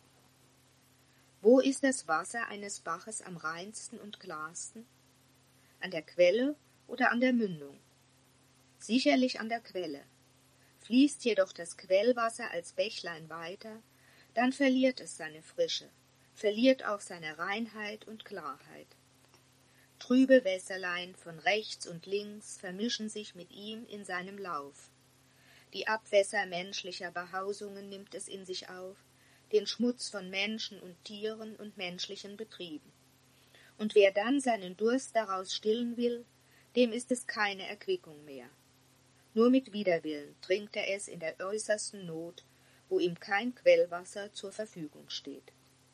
[SPEAKER 1] Wo ist das Wasser eines Baches am reinsten und klarsten? An der Quelle oder an der Mündung? Sicherlich an der Quelle. Fließt jedoch das Quellwasser als Bächlein weiter, dann verliert es seine Frische, verliert auch seine Reinheit und Klarheit. Trübe Wässerlein von rechts und links vermischen sich mit ihm in seinem Lauf. Die Abwässer menschlicher Behausungen nimmt es in sich auf, den Schmutz von Menschen und Tieren und menschlichen Betrieben. Und wer dann seinen Durst daraus stillen will, dem ist es keine Erquickung mehr. Nur mit Widerwillen trinkt er es in der äußersten Not, wo ihm kein Quellwasser zur Verfügung steht.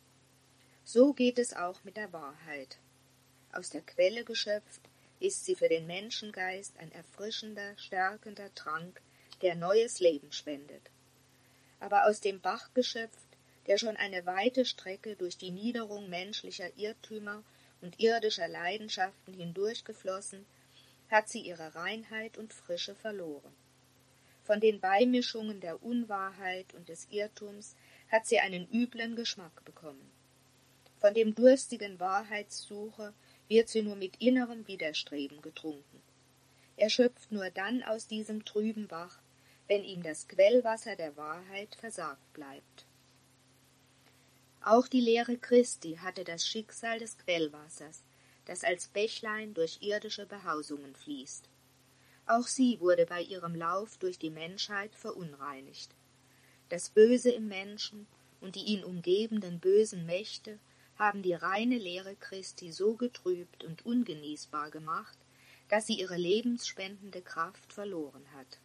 [SPEAKER 1] So geht es auch mit der Wahrheit. Aus der Quelle geschöpft, ist sie für den Menschengeist ein erfrischender, stärkender Trank, der neues Leben spendet. Aber aus dem Bach geschöpft, der schon eine weite Strecke durch die Niederung menschlicher Irrtümer und irdischer Leidenschaften hindurchgeflossen, hat sie ihre Reinheit und Frische verloren. Von den Beimischungen der Unwahrheit und des Irrtums hat sie einen üblen Geschmack bekommen. Von dem durstigen Wahrheitssucher wird sie nur mit innerem Widerstreben getrunken. Er schöpft nur dann aus diesem trüben Bach, wenn ihm das Quellwasser der Wahrheit versagt bleibt. Auch die Lehre Christi hatte das Schicksal des Quellwassers, das als Bächlein durch irdische Behausungen fließt. Auch sie wurde bei ihrem Lauf durch die Menschheit verunreinigt. Das Böse im Menschen und die ihn umgebenden bösen Mächte haben die reine Lehre Christi so getrübt und ungenießbar gemacht, dass sie ihre lebensspendende Kraft verloren hat.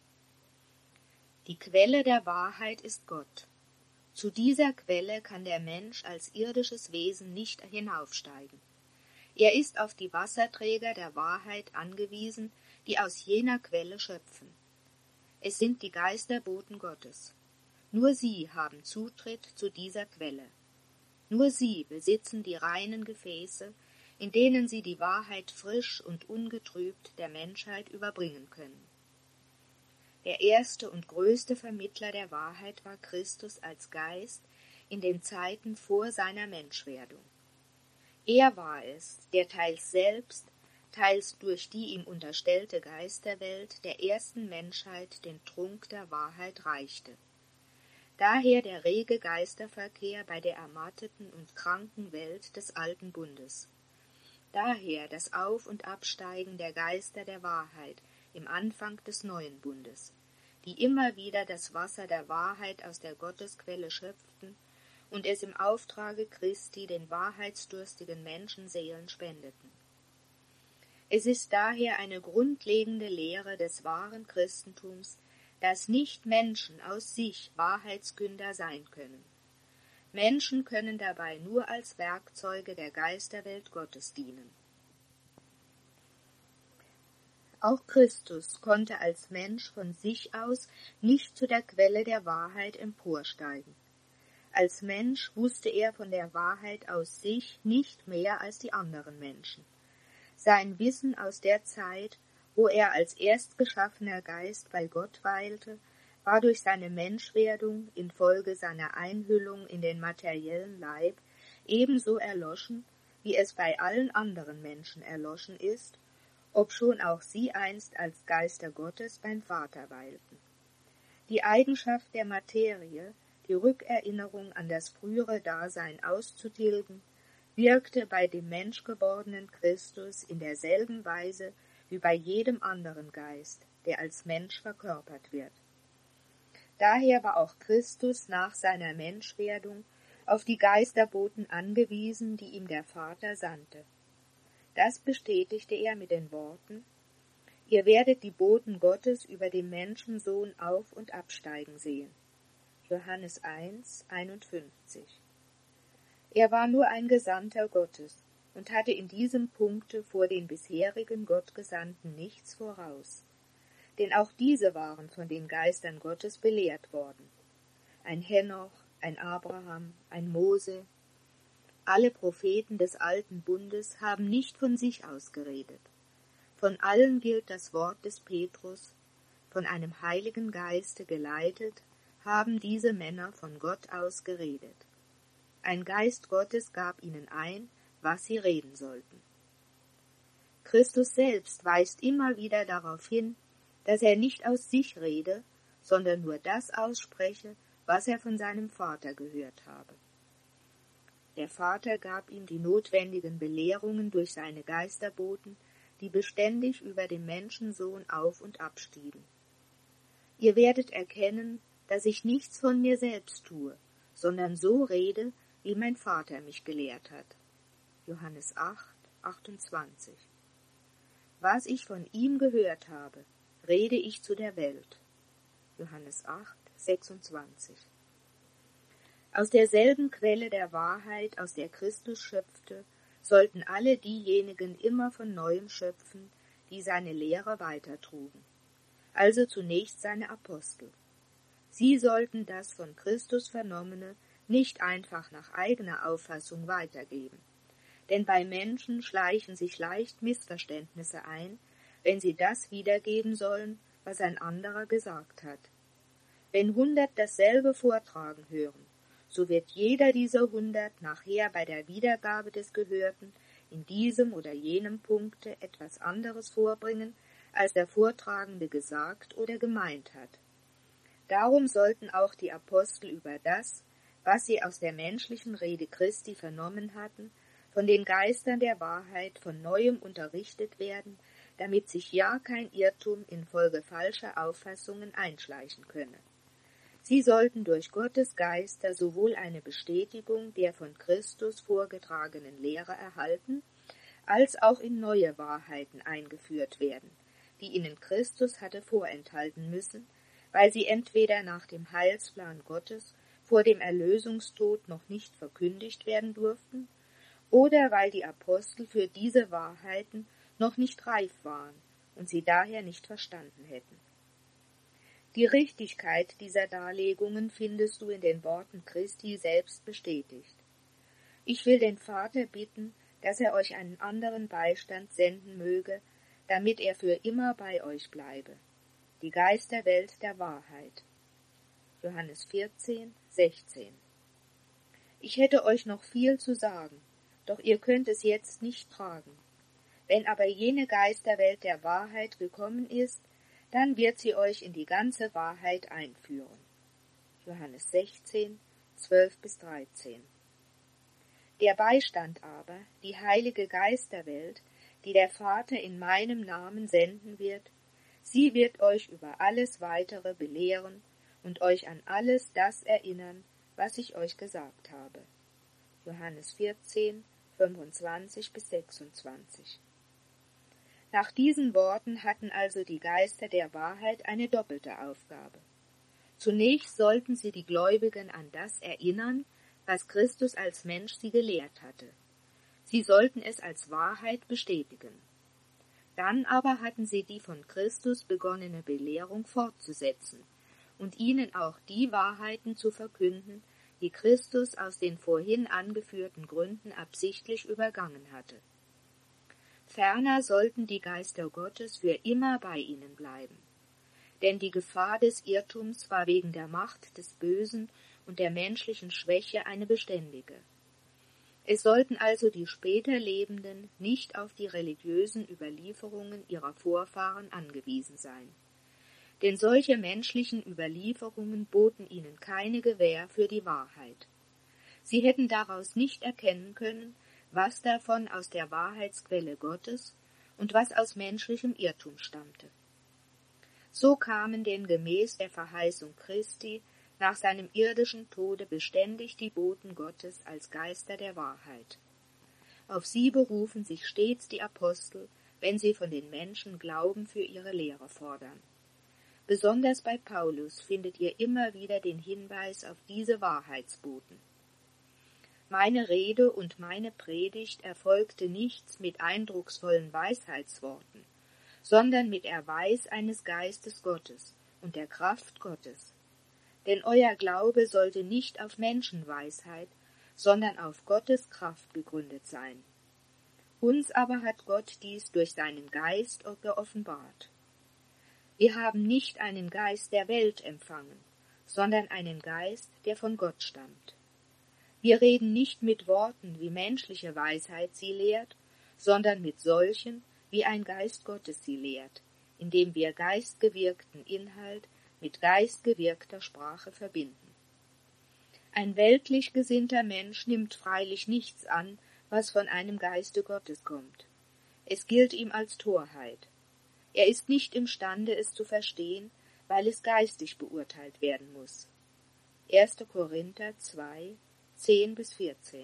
[SPEAKER 1] Die Quelle der Wahrheit ist Gott. Zu dieser Quelle kann der Mensch als irdisches Wesen nicht hinaufsteigen. Er ist auf die Wasserträger der Wahrheit angewiesen, die aus jener Quelle schöpfen. Es sind die Geisterboten Gottes. Nur sie haben Zutritt zu dieser Quelle. Nur sie besitzen die reinen Gefäße, in denen sie die Wahrheit frisch und ungetrübt der Menschheit überbringen können. Der erste und größte Vermittler der Wahrheit war Christus als Geist in den Zeiten vor seiner Menschwerdung. Er war es, der teils selbst, teils durch die ihm unterstellte Geisterwelt der ersten Menschheit den Trunk der Wahrheit reichte. Daher der rege Geisterverkehr bei der ermatteten und kranken Welt des alten Bundes. Daher das Auf- und Absteigen der Geister der Wahrheit im Anfang des neuen Bundes, die immer wieder das Wasser der Wahrheit aus der Gottesquelle schöpften und es im Auftrage Christi den wahrheitsdurstigen Menschenseelen spendeten. Es ist daher eine grundlegende Lehre des wahren Christentums, dass nicht Menschen aus sich Wahrheitskünder sein können. Menschen können dabei nur als Werkzeuge der Geisterwelt Gottes dienen. Auch Christus konnte als Mensch von sich aus nicht zu der Quelle der Wahrheit emporsteigen. Als Mensch wusste er von der Wahrheit aus sich nicht mehr als die anderen Menschen. Sein Wissen aus der Zeit, wo er als erstgeschaffener Geist bei Gott weilte, war durch seine Menschwerdung infolge seiner Einhüllung in den materiellen Leib ebenso erloschen, wie es bei allen anderen Menschen erloschen ist, obschon auch sie einst als Geister Gottes beim Vater weilten. Die Eigenschaft der Materie, die Rückerinnerung an das frühere Dasein auszutilgen, wirkte bei dem menschgewordenen Christus in derselben Weise wie bei jedem anderen Geist, der als Mensch verkörpert wird. Daher war auch Christus nach seiner Menschwerdung auf die Geisterboten angewiesen, die ihm der Vater sandte. Das bestätigte er mit den Worten: Ihr werdet die Boten Gottes über dem Menschensohn auf- und absteigen sehen. Johannes 1, 51. Er war nur ein Gesandter Gottes und hatte in diesem Punkte vor den bisherigen Gottgesandten nichts voraus. Denn auch diese waren von den Geistern Gottes belehrt worden. Ein Henoch, ein Abraham, ein Mose. Alle Propheten des alten Bundes haben nicht von sich aus geredet. Von allen gilt das Wort des Petrus: Von einem Heiligen Geiste geleitet, haben diese Männer von Gott aus geredet. Ein Geist Gottes gab ihnen ein, was sie reden sollten. Christus selbst weist immer wieder darauf hin, dass er nicht aus sich rede, sondern nur das ausspreche, was er von seinem Vater gehört habe. Der Vater gab ihm die notwendigen Belehrungen durch seine Geisterboten, die beständig über dem Menschensohn auf- und abstiegen. Ihr werdet erkennen, dass ich nichts von mir selbst tue, sondern so rede, wie mein Vater mich gelehrt hat. Johannes 8, 28. Was ich von ihm gehört habe, rede ich zu der Welt. Johannes 8, 26. Aus derselben Quelle der Wahrheit, aus der Christus schöpfte, sollten alle diejenigen immer von Neuem schöpfen, die seine Lehre weitertrugen. Also zunächst seine Apostel. Sie sollten das von Christus Vernommene nicht einfach nach eigener Auffassung weitergeben. Denn bei Menschen schleichen sich leicht Missverständnisse ein, wenn sie das wiedergeben sollen, was ein anderer gesagt hat. Wenn 100 dasselbe vortragen hören, so wird jeder dieser 100 nachher bei der Wiedergabe des Gehörten in diesem oder jenem Punkte etwas anderes vorbringen, als der Vortragende gesagt oder gemeint hat. Darum sollten auch die Apostel über das, was sie aus der menschlichen Rede Christi vernommen hatten, von den Geistern der Wahrheit von Neuem unterrichtet werden, damit sich ja kein Irrtum infolge falscher Auffassungen einschleichen könne. Sie sollten durch Gottes Geister sowohl eine Bestätigung der von Christus vorgetragenen Lehre erhalten, als auch in neue Wahrheiten eingeführt werden, die ihnen Christus hatte vorenthalten müssen, weil sie entweder nach dem Heilsplan Gottes vor dem Erlösungstod noch nicht verkündigt werden durften, oder weil die Apostel für diese Wahrheiten noch nicht reif waren und sie daher nicht verstanden hätten. Die Richtigkeit dieser Darlegungen findest du in den Worten Christi selbst bestätigt. Ich will den Vater bitten, dass er euch einen anderen Beistand senden möge, damit er für immer bei euch bleibe. Die Geisterwelt der Wahrheit. Johannes 14, 16. Ich hätte euch noch viel zu sagen, doch ihr könnt es jetzt nicht tragen. Wenn aber jene Geisterwelt der Wahrheit gekommen ist, dann wird sie euch in die ganze Wahrheit einführen. Johannes 16, 12-13. Der Beistand aber, die heilige Geisterwelt, die der Vater in meinem Namen senden wird, sie wird euch über alles Weitere belehren und euch an alles das erinnern, was ich euch gesagt habe. Johannes 14, 25-26. Nach diesen Worten hatten also die Geister der Wahrheit eine doppelte Aufgabe. Zunächst sollten sie die Gläubigen an das erinnern, was Christus als Mensch sie gelehrt hatte. Sie sollten es als Wahrheit bestätigen. Dann aber hatten sie die von Christus begonnene Belehrung fortzusetzen und ihnen auch die Wahrheiten zu verkünden, die Christus aus den vorhin angeführten Gründen absichtlich übergangen hatte. Ferner sollten die Geister Gottes für immer bei ihnen bleiben. Denn die Gefahr des Irrtums war wegen der Macht des Bösen und der menschlichen Schwäche eine beständige. Es sollten also die später Lebenden nicht auf die religiösen Überlieferungen ihrer Vorfahren angewiesen sein. Denn solche menschlichen Überlieferungen boten ihnen keine Gewähr für die Wahrheit. Sie hätten daraus nicht erkennen können, was davon aus der Wahrheitsquelle Gottes und was aus menschlichem Irrtum stammte. So kamen denn gemäß der Verheißung Christi nach seinem irdischen Tode beständig die Boten Gottes als Geister der Wahrheit. Auf sie berufen sich stets die Apostel, wenn sie von den Menschen Glauben für ihre Lehre fordern. Besonders bei Paulus findet ihr immer wieder den Hinweis auf diese Wahrheitsboten. Meine Rede und meine Predigt erfolgte nichts mit eindrucksvollen Weisheitsworten, sondern mit Erweis eines Geistes Gottes und der Kraft Gottes. Denn euer Glaube sollte nicht auf Menschenweisheit, sondern auf Gottes Kraft gegründet sein. Uns aber hat Gott dies durch seinen Geist geoffenbart. Wir haben nicht einen Geist der Welt empfangen, sondern einen Geist, der von Gott stammt. Wir reden nicht mit Worten, wie menschliche Weisheit sie lehrt, sondern mit solchen, wie ein Geist Gottes sie lehrt, indem wir geistgewirkten Inhalt mit geistgewirkter Sprache verbinden. Ein weltlich gesinnter Mensch nimmt freilich nichts an, was von einem Geiste Gottes kommt. Es gilt ihm als Torheit. Er ist nicht imstande, es zu verstehen, weil es geistig beurteilt werden muss. 1. Korinther 2, 10-14.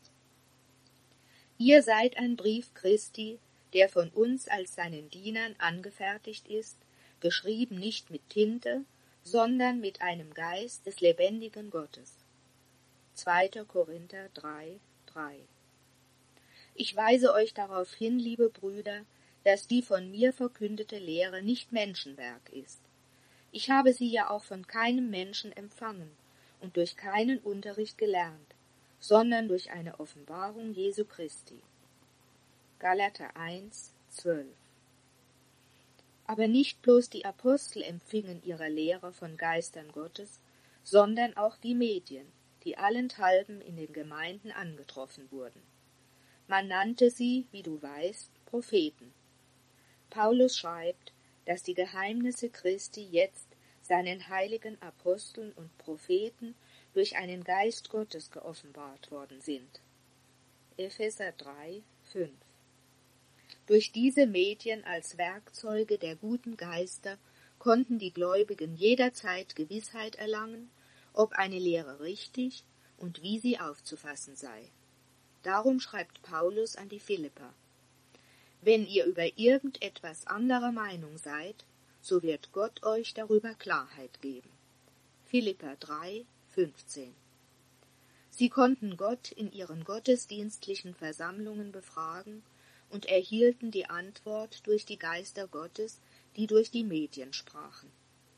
[SPEAKER 1] Ihr seid ein Brief Christi, der von uns als seinen Dienern angefertigt ist, geschrieben nicht mit Tinte, sondern mit einem Geist des lebendigen Gottes. 2. Korinther 3, 3. Ich weise euch darauf hin, liebe Brüder, dass die von mir verkündete Lehre nicht Menschenwerk ist. Ich habe sie ja auch von keinem Menschen empfangen und durch keinen Unterricht gelernt, sondern durch eine Offenbarung Jesu Christi. Galater 1, 12. Aber nicht bloß die Apostel empfingen ihre Lehre von Geistern Gottes, sondern auch die Medien, die allenthalben in den Gemeinden angetroffen wurden. Man nannte sie, wie du weißt, Propheten. Paulus schreibt, dass die Geheimnisse Christi jetzt seinen heiligen Aposteln und Propheten durch einen Geist Gottes geoffenbart worden sind. Epheser 3, 5. Durch diese Medien als Werkzeuge der guten Geister konnten die Gläubigen jederzeit Gewissheit erlangen, ob eine Lehre richtig und wie sie aufzufassen sei. Darum schreibt Paulus an die Philipper: Wenn ihr über irgendetwas anderer Meinung seid, so wird Gott euch darüber Klarheit geben. Philipper 3, 15. Sie konnten Gott in ihren gottesdienstlichen Versammlungen befragen und erhielten die Antwort durch die Geister Gottes, die durch die Medien sprachen.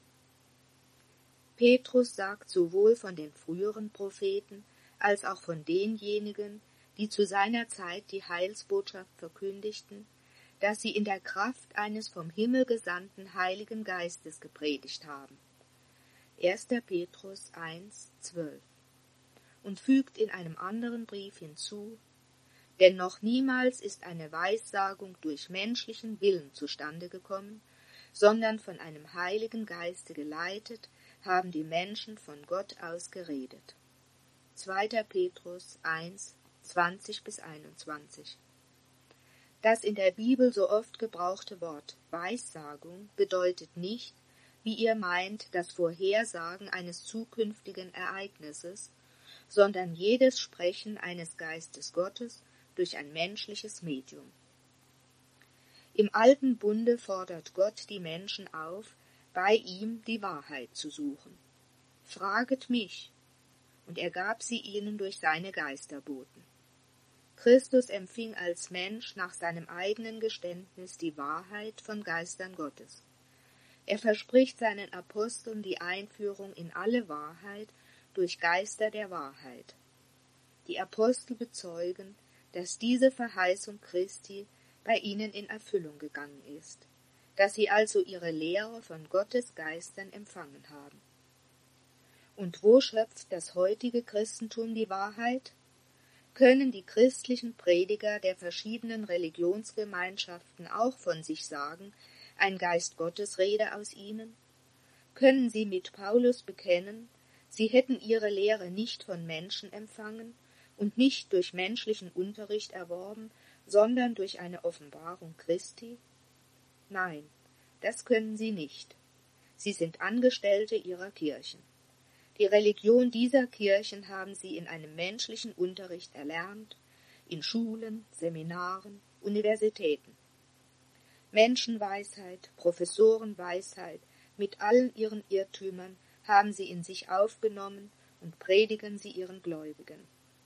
[SPEAKER 1] Petrus sagt sowohl von den früheren Propheten als auch von denjenigen, die zu seiner Zeit die Heilsbotschaft verkündigten, dass sie in der Kraft eines vom Himmel gesandten Heiligen Geistes gepredigt haben. 1. Petrus 1, 12. Und fügt in einem anderen Brief hinzu: Denn noch niemals ist eine Weissagung durch menschlichen Willen zustande gekommen, sondern von einem Heiligen Geiste geleitet, haben die Menschen von Gott aus geredet. 2. Petrus 1, 20-21. Das in der Bibel so oft gebrauchte Wort Weissagung bedeutet nicht, wie ihr meint, das Vorhersagen eines zukünftigen Ereignisses, sondern jedes Sprechen eines Geistes Gottes durch ein menschliches Medium. Im alten Bunde fordert Gott die Menschen auf, bei ihm die Wahrheit zu suchen. Fraget mich, und er gab sie ihnen durch seine Geisterboten. Christus empfing als Mensch nach seinem eigenen Geständnis die Wahrheit von Geistern Gottes. Er verspricht seinen Aposteln die Einführung in alle Wahrheit durch Geister der Wahrheit. Die Apostel bezeugen, dass diese Verheißung Christi bei ihnen in Erfüllung gegangen ist, dass sie also ihre Lehre von Gottes Geistern empfangen haben. Und wo schöpft das heutige Christentum die Wahrheit? Können die christlichen Prediger der verschiedenen Religionsgemeinschaften auch von sich sagen, ein Geist Gottes rede aus ihnen? Können sie mit Paulus bekennen, sie hätten ihre Lehre nicht von Menschen empfangen und nicht durch menschlichen Unterricht erworben, sondern durch eine Offenbarung Christi? Nein, das können sie nicht. Sie sind Angestellte ihrer Kirchen. Die Religion dieser Kirchen haben sie in einem menschlichen Unterricht erlernt, in Schulen, Seminaren, Universitäten. Menschenweisheit, Professorenweisheit, mit allen ihren Irrtümern haben sie in sich aufgenommen und predigen sie ihren Gläubigen.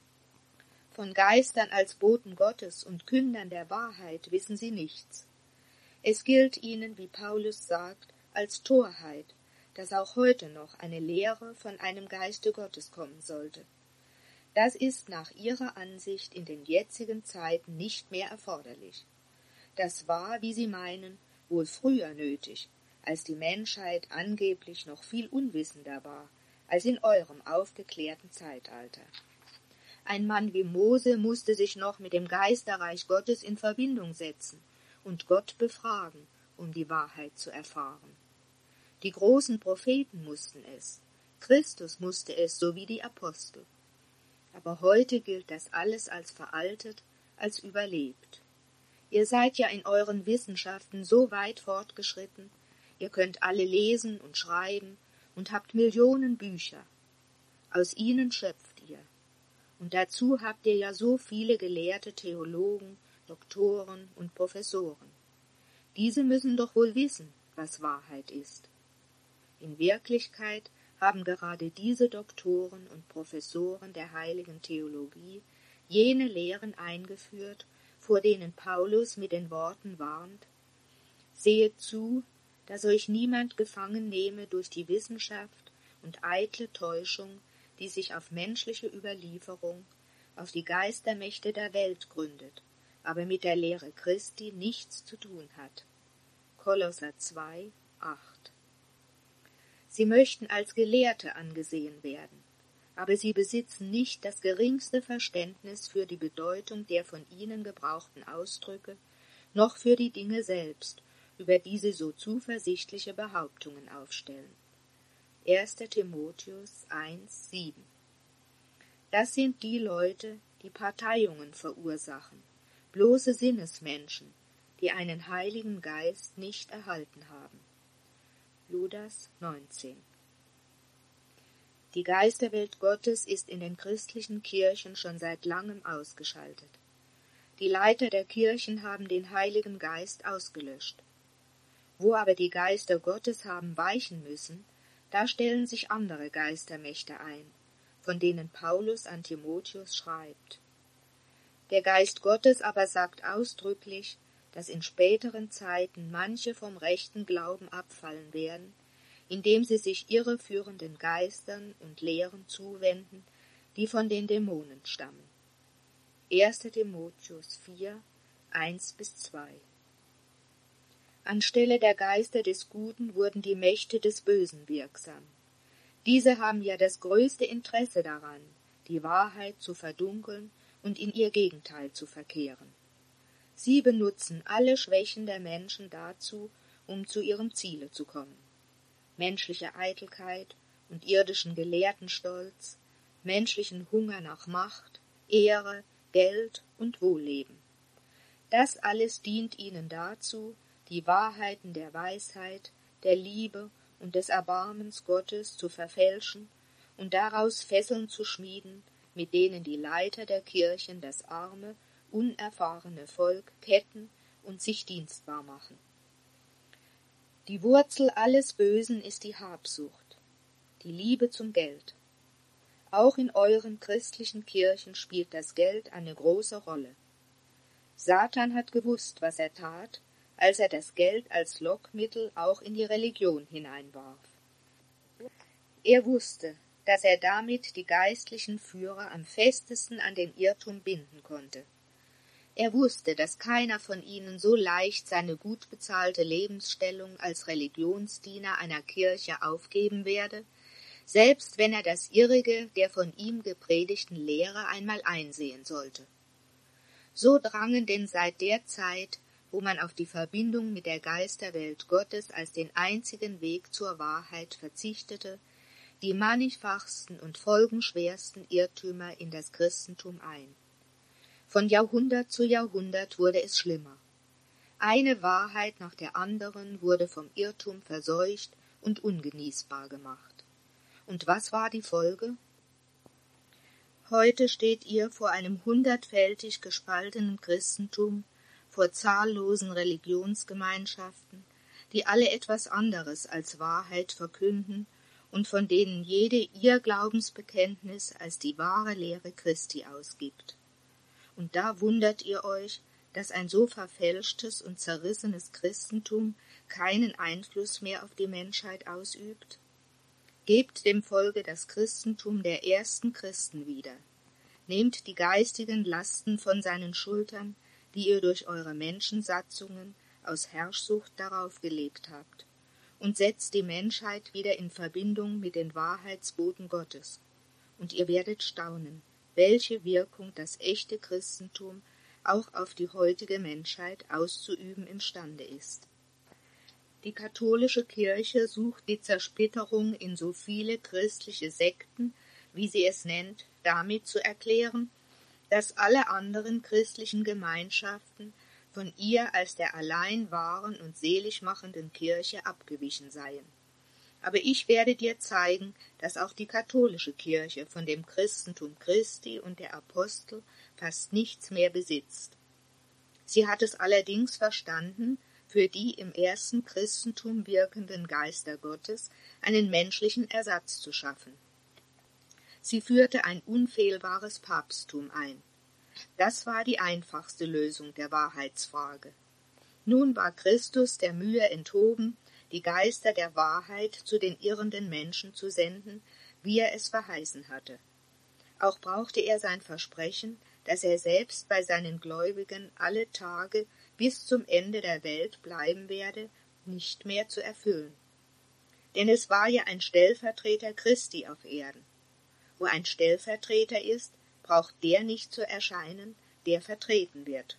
[SPEAKER 1] Von Geistern als Boten Gottes und Kündern der Wahrheit wissen sie nichts. Es gilt ihnen, wie Paulus sagt, als Torheit, dass auch heute noch eine Lehre von einem Geiste Gottes kommen sollte. Das ist nach ihrer Ansicht in den jetzigen Zeiten nicht mehr erforderlich. Das war, wie sie meinen, wohl früher nötig, als die Menschheit angeblich noch viel unwissender war, als in eurem aufgeklärten Zeitalter. Ein Mann wie Mose musste sich noch mit dem Geisterreich Gottes in Verbindung setzen und Gott befragen, um die Wahrheit zu erfahren. Die großen Propheten mussten es, Christus musste es, so wie die Apostel. Aber heute gilt das alles als veraltet, als überlebt. Ihr seid ja in euren Wissenschaften so weit fortgeschritten, ihr könnt alle lesen und schreiben und habt Millionen Bücher. Aus ihnen schöpft ihr. Und dazu habt ihr ja so viele gelehrte Theologen, Doktoren und Professoren. Diese müssen doch wohl wissen, was Wahrheit ist. In Wirklichkeit haben gerade diese Doktoren und Professoren der heiligen Theologie jene Lehren eingeführt, vor denen Paulus mit den Worten warnt: Sehet zu, dass euch niemand gefangen nehme durch die Wissenschaft und eitle Täuschung, die sich auf menschliche Überlieferung, auf die Geistermächte der Welt gründet, aber mit der Lehre Christi nichts zu tun hat. Kolosser 2, 8. Sie möchten als Gelehrte angesehen werden, aber sie besitzen nicht das geringste Verständnis für die Bedeutung der von ihnen gebrauchten Ausdrücke, noch für die Dinge selbst, über die sie so zuversichtliche Behauptungen aufstellen. 1. Timotheus 1, 7. Das sind die Leute, die Parteiungen verursachen, bloße Sinnesmenschen, die einen Heiligen Geist nicht erhalten haben. Judas 19. Die Geisterwelt Gottes ist in den christlichen Kirchen schon seit langem ausgeschaltet. Die Leiter der Kirchen haben den Heiligen Geist ausgelöscht. Wo aber die Geister Gottes haben weichen müssen, da stellen sich andere Geistermächte ein, von denen Paulus an Timotheus schreibt. Der Geist Gottes aber sagt ausdrücklich, dass in späteren Zeiten manche vom rechten Glauben abfallen werden, indem sie sich irreführenden Geistern und Lehren zuwenden, die von den Dämonen stammen. 1. Timotheus 4, 1-2. Anstelle der Geister des Guten wurden die Mächte des Bösen wirksam. Diese haben ja das größte Interesse daran, die Wahrheit zu verdunkeln und in ihr Gegenteil zu verkehren. Sie benutzen alle Schwächen der Menschen dazu, um zu ihrem Ziele zu kommen. Menschliche Eitelkeit und irdischen Gelehrtenstolz, menschlichen Hunger nach Macht, Ehre, Geld und Wohlleben. Das alles dient ihnen dazu, die Wahrheiten der Weisheit, der Liebe und des Erbarmens Gottes zu verfälschen und daraus Fesseln zu schmieden, mit denen die Leiter der Kirchen das arme, unerfahrene Volk ketten und sich dienstbar machen. Die Wurzel alles Bösen ist die Habsucht, die Liebe zum Geld. Auch in euren christlichen Kirchen spielt das Geld eine große Rolle. Satan hat gewusst, was er tat, als er das Geld als Lockmittel auch in die Religion hineinwarf. Er wusste, dass er damit die geistlichen Führer am festesten an den Irrtum binden konnte. Er wusste, dass keiner von ihnen so leicht seine gut bezahlte Lebensstellung als Religionsdiener einer Kirche aufgeben werde, selbst wenn er das Irrige der von ihm gepredigten Lehre einmal einsehen sollte. So drangen denn seit der Zeit, wo man auf die Verbindung mit der Geisterwelt Gottes als den einzigen Weg zur Wahrheit verzichtete, die mannigfachsten und folgenschwersten Irrtümer in das Christentum ein. Von Jahrhundert zu Jahrhundert wurde es schlimmer. Eine Wahrheit nach der anderen wurde vom Irrtum verseucht und ungenießbar gemacht. Und was war die Folge? Heute steht ihr vor einem hundertfältig gespaltenen Christentum, vor zahllosen Religionsgemeinschaften, die alle etwas anderes als Wahrheit verkünden und von denen jede ihr Glaubensbekenntnis als die wahre Lehre Christi ausgibt. Und da wundert ihr euch, dass ein so verfälschtes und zerrissenes Christentum keinen Einfluss mehr auf die Menschheit ausübt? Gebt dem Volke das Christentum der ersten Christen wieder. Nehmt die geistigen Lasten von seinen Schultern, die ihr durch eure Menschensatzungen aus Herrschsucht darauf gelegt habt, und setzt die Menschheit wieder in Verbindung mit den Wahrheitsboten Gottes. Und ihr werdet staunen, welche Wirkung das echte Christentum auch auf die heutige Menschheit auszuüben imstande ist. Die katholische Kirche sucht die Zersplitterung in so viele christliche Sekten, wie sie es nennt, damit zu erklären, dass alle anderen christlichen Gemeinschaften von ihr als der allein wahren und selig machenden Kirche abgewichen seien. Aber ich werde dir zeigen, dass auch die katholische Kirche von dem Christentum Christi und der Apostel fast nichts mehr besitzt. Sie hat es allerdings verstanden, für die im ersten Christentum wirkenden Geister Gottes einen menschlichen Ersatz zu schaffen. Sie führte ein unfehlbares Papsttum ein. Das war die einfachste Lösung der Wahrheitsfrage. Nun war Christus der Mühe enthoben, die Geister der Wahrheit zu den irrenden Menschen zu senden, wie er es verheißen hatte. Auch brauchte er sein Versprechen, dass er selbst bei seinen Gläubigen alle Tage bis zum Ende der Welt bleiben werde, nicht mehr zu erfüllen. Denn es war ja ein Stellvertreter Christi auf Erden. Wo ein Stellvertreter ist, braucht der nicht zu erscheinen, der vertreten wird.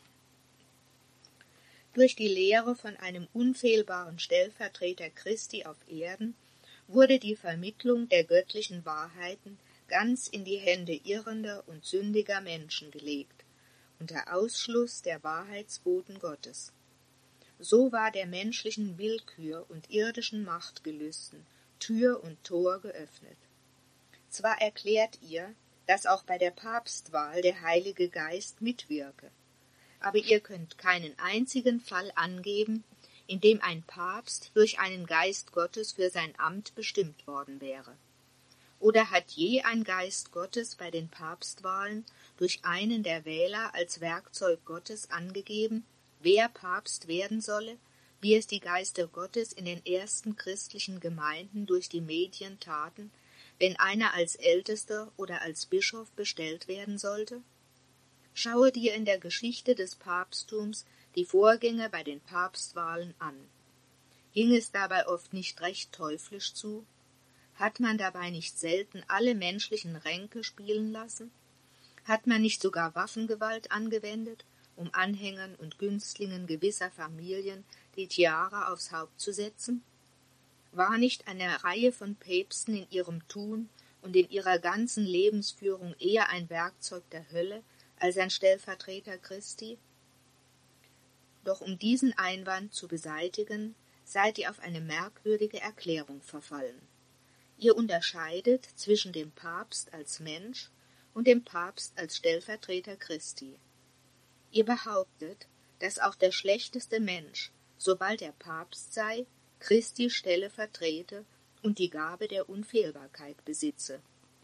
[SPEAKER 1] Durch die Lehre von einem unfehlbaren Stellvertreter Christi auf Erden wurde die Vermittlung der göttlichen Wahrheiten ganz in die Hände irrender und sündiger Menschen gelegt, unter Ausschluss der Wahrheitsboten Gottes. So war der menschlichen Willkür und irdischen Machtgelüsten Tür und Tor geöffnet. Zwar erklärt ihr, dass auch bei der Papstwahl der Heilige Geist mitwirke, aber ihr könnt keinen einzigen Fall angeben, in dem ein Papst durch einen Geist Gottes für sein Amt bestimmt worden wäre. Oder hat je ein Geist Gottes bei den Papstwahlen durch einen der Wähler als Werkzeug Gottes angegeben, wer Papst werden solle, wie es die Geister Gottes in den ersten christlichen Gemeinden durch die Medien taten, wenn einer als Ältester oder als Bischof bestellt werden sollte? Schaue dir in der Geschichte des Papsttums die Vorgänge bei den Papstwahlen an. Ging es dabei oft nicht recht teuflisch zu? Hat man dabei nicht selten alle menschlichen Ränke spielen lassen? Hat man nicht sogar Waffengewalt angewendet, um Anhängern und Günstlingen gewisser Familien die Tiara aufs Haupt zu setzen? War nicht eine Reihe von Päpsten in ihrem Tun und in ihrer ganzen Lebensführung eher ein Werkzeug der Hölle als ein Stellvertreter Christi? Doch um diesen Einwand zu beseitigen, seid ihr auf eine merkwürdige Erklärung verfallen. Ihr unterscheidet zwischen dem Papst als Mensch und dem Papst als Stellvertreter Christi. Ihr behauptet, dass auch der schlechteste Mensch, sobald er Papst sei, Christi Stelle vertrete und die Gabe der Unfehlbarkeit besitze.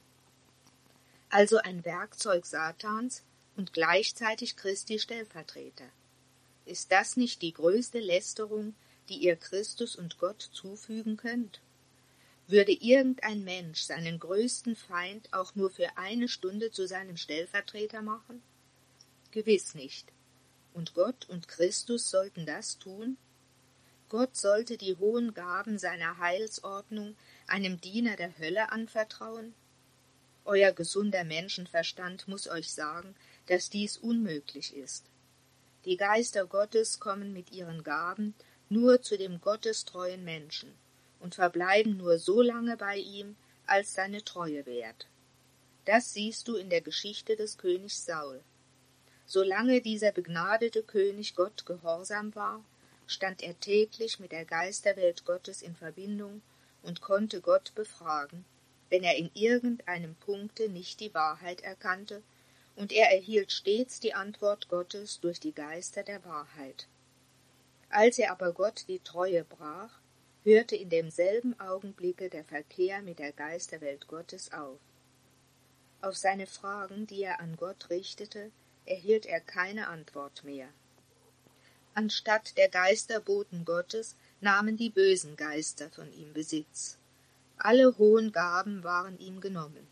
[SPEAKER 1] Also ein Werkzeug Satans und gleichzeitig Christi Stellvertreter. Ist das nicht die größte Lästerung, die ihr Christus und Gott zufügen könnt? Würde irgendein Mensch seinen größten Feind auch nur für eine Stunde zu seinem Stellvertreter machen? Gewiss nicht. Und Gott und Christus sollten das tun? Gott sollte die hohen Gaben seiner Heilsordnung einem Diener der Hölle anvertrauen? Euer gesunder Menschenverstand muß euch sagen, dass dies unmöglich ist. Die Geister Gottes kommen mit ihren Gaben nur zu dem gottestreuen Menschen und verbleiben nur so lange bei ihm, als seine Treue währt. Das siehst du in der Geschichte des Königs Saul. Solange dieser begnadete König Gott gehorsam war, stand er täglich mit der Geisterwelt Gottes in Verbindung und konnte Gott befragen, wenn er in irgendeinem Punkte nicht die Wahrheit erkannte, und er erhielt stets die Antwort Gottes durch die Geister der Wahrheit. Als er aber Gott die Treue brach, hörte in demselben Augenblicke der Verkehr mit der Geisterwelt Gottes auf. Auf seine Fragen, die er an Gott richtete, erhielt er keine Antwort mehr. Anstatt der Geisterboten Gottes nahmen die bösen Geister von ihm Besitz. Alle hohen Gaben waren ihm genommen.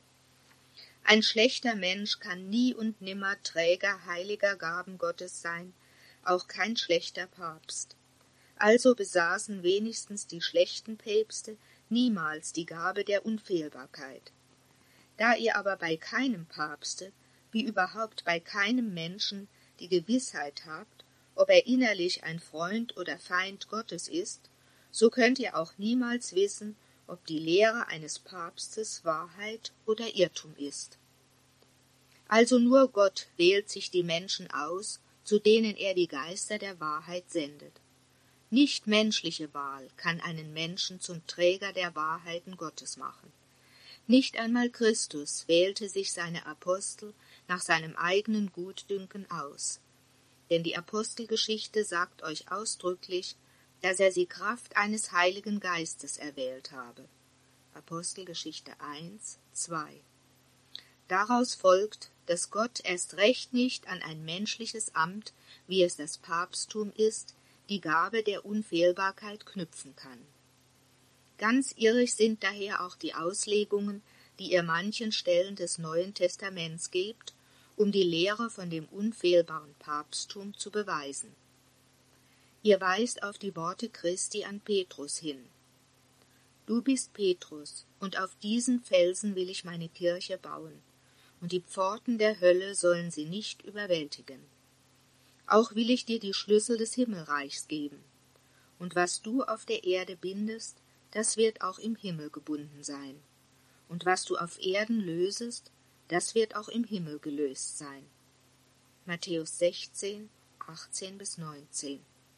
[SPEAKER 1] Ein schlechter Mensch kann nie und nimmer Träger heiliger Gaben Gottes sein, auch kein schlechter Papst. Also besaßen wenigstens die schlechten Päpste niemals die Gabe der Unfehlbarkeit. Da ihr aber bei keinem Papste, wie überhaupt bei keinem Menschen, die Gewissheit habt, ob er innerlich ein Freund oder Feind Gottes ist, so könnt ihr auch niemals wissen, ob die Lehre eines Papstes Wahrheit oder Irrtum ist. Also nur Gott wählt sich die Menschen aus, zu denen er die Geister der Wahrheit sendet. Nicht menschliche Wahl kann einen Menschen zum Träger der Wahrheiten Gottes machen. Nicht einmal Christus wählte sich seine Apostel nach seinem eigenen Gutdünken aus. Denn die Apostelgeschichte sagt euch ausdrücklich, dass er sie Kraft eines Heiligen Geistes erwählt habe. Apostelgeschichte 1, 2. Daraus folgt, dass Gott erst recht nicht an ein menschliches Amt, wie es das Papsttum ist, die Gabe der Unfehlbarkeit knüpfen kann. Ganz irrig sind daher auch die Auslegungen, die ihr manchen Stellen des Neuen Testaments gebt, um die Lehre von dem unfehlbaren Papsttum zu beweisen. Ihr weist auf die Worte Christi an Petrus hin. Du bist Petrus, und auf diesen Felsen will ich meine Kirche bauen, und die Pforten der Hölle sollen sie nicht überwältigen. Auch will ich dir die Schlüssel des Himmelreichs geben, und was du auf der Erde bindest, das wird auch im Himmel gebunden sein, und was du auf Erden lösest, das wird auch im Himmel gelöst sein. Matthäus 16, 18-19.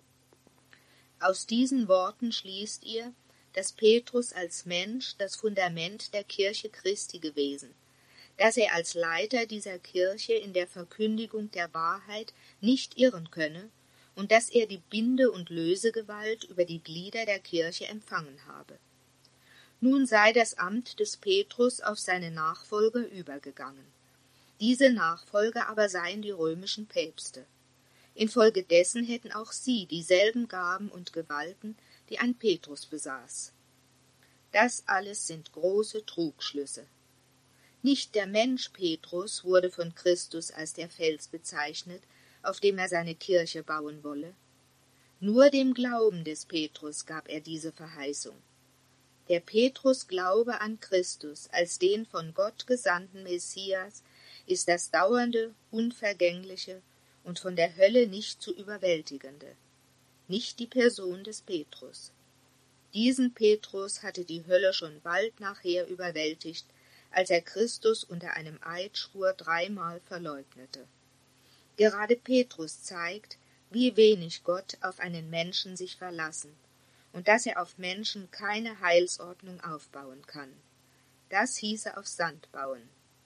[SPEAKER 1] Aus diesen Worten schließt ihr, dass Petrus als Mensch das Fundament der Kirche Christi gewesen, dass er als Leiter dieser Kirche in der Verkündigung der Wahrheit nicht irren könne und dass er die Binde- und Lösegewalt über die Glieder der Kirche empfangen habe. Nun sei das Amt des Petrus auf seine Nachfolger übergegangen. Diese Nachfolger aber seien die römischen Päpste. Infolgedessen hätten auch sie dieselben Gaben und Gewalten, die ein Petrus besaß. Das alles sind große Trugschlüsse. Nicht der Mensch Petrus wurde von Christus als der Fels bezeichnet, auf dem er seine Kirche bauen wolle. Nur dem Glauben des Petrus gab er diese Verheißung. Der Petrus-Glaube an Christus als den von Gott gesandten Messias ist das dauernde, unvergängliche und von der Hölle nicht zu überwältigende, nicht die Person des Petrus. Diesen Petrus hatte die Hölle schon bald nachher überwältigt, als er Christus unter einem Eidschwur 3-mal verleugnete. Gerade Petrus zeigt, wie wenig Gott auf einen Menschen sich verlassen und dass er auf Menschen keine Heilsordnung aufbauen kann. Das hieße auf Sand bauen.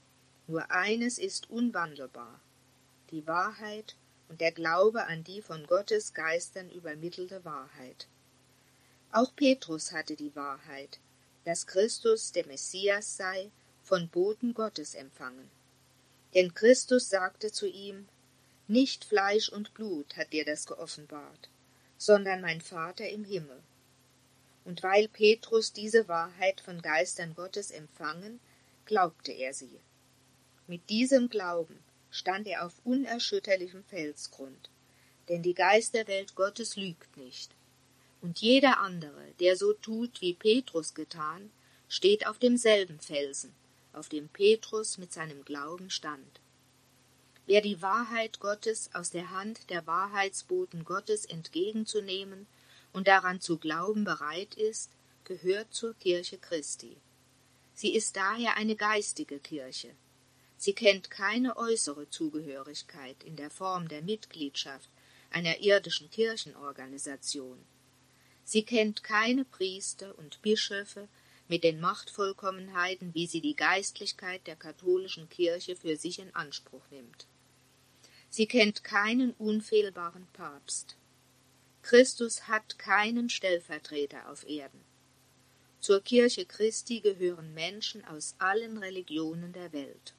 [SPEAKER 1] Nur eines ist unwandelbar: die Wahrheit und der Glaube an die von Gottes Geistern übermittelte Wahrheit. Auch Petrus hatte die Wahrheit, dass Christus der Messias sei, von Boten Gottes empfangen. Denn Christus sagte zu ihm: Nicht Fleisch und Blut hat dir das geoffenbart, sondern mein Vater im Himmel. Und weil Petrus diese Wahrheit von Geistern Gottes empfangen, glaubte er sie. Mit diesem Glauben stand er auf unerschütterlichem Felsgrund, denn die Geisterwelt Gottes lügt nicht. Und jeder andere, der so tut, wie Petrus getan, steht auf demselben Felsen, auf dem Petrus mit seinem Glauben stand. Wer die Wahrheit Gottes aus der Hand der Wahrheitsboten Gottes entgegenzunehmen und daran zu glauben bereit ist, gehört zur Kirche Christi. Sie ist daher eine geistige Kirche. Sie kennt keine äußere Zugehörigkeit in der Form der Mitgliedschaft einer irdischen Kirchenorganisation. Sie kennt keine Priester und Bischöfe mit den Machtvollkommenheiten, wie sie die Geistlichkeit der katholischen Kirche für sich in Anspruch nimmt. Sie kennt keinen unfehlbaren Papst. Christus hat keinen Stellvertreter auf Erden. Zur Kirche Christi gehören Menschen aus allen Religionen der Welt.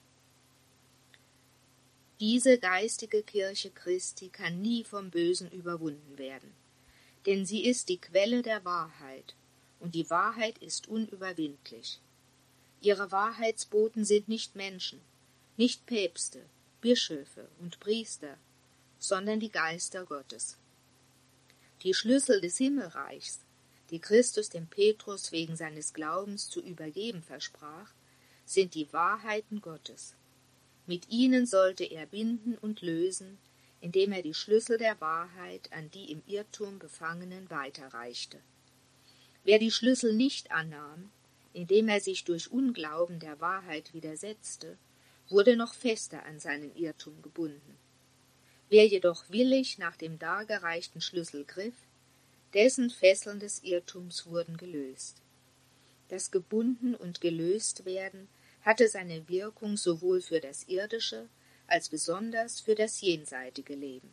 [SPEAKER 1] Diese geistige Kirche Christi kann nie vom Bösen überwunden werden, denn sie ist die Quelle der Wahrheit, und die Wahrheit ist unüberwindlich. Ihre Wahrheitsboten sind nicht Menschen, nicht Päpste, Bischöfe und Priester, sondern die Geister Gottes. Die Schlüssel des Himmelreichs, die Christus dem Petrus wegen seines Glaubens zu übergeben versprach, sind die Wahrheiten Gottes. Mit ihnen sollte er binden und lösen, indem er die Schlüssel der Wahrheit an die im Irrtum Befangenen weiterreichte. Wer die Schlüssel nicht annahm, indem er sich durch Unglauben der Wahrheit widersetzte, wurde noch fester an seinen Irrtum gebunden. Wer jedoch willig nach dem dargereichten Schlüssel griff, dessen Fesseln des Irrtums wurden gelöst. Das Gebunden und gelöst werden hatte seine Wirkung sowohl für das irdische als besonders für das jenseitige Leben.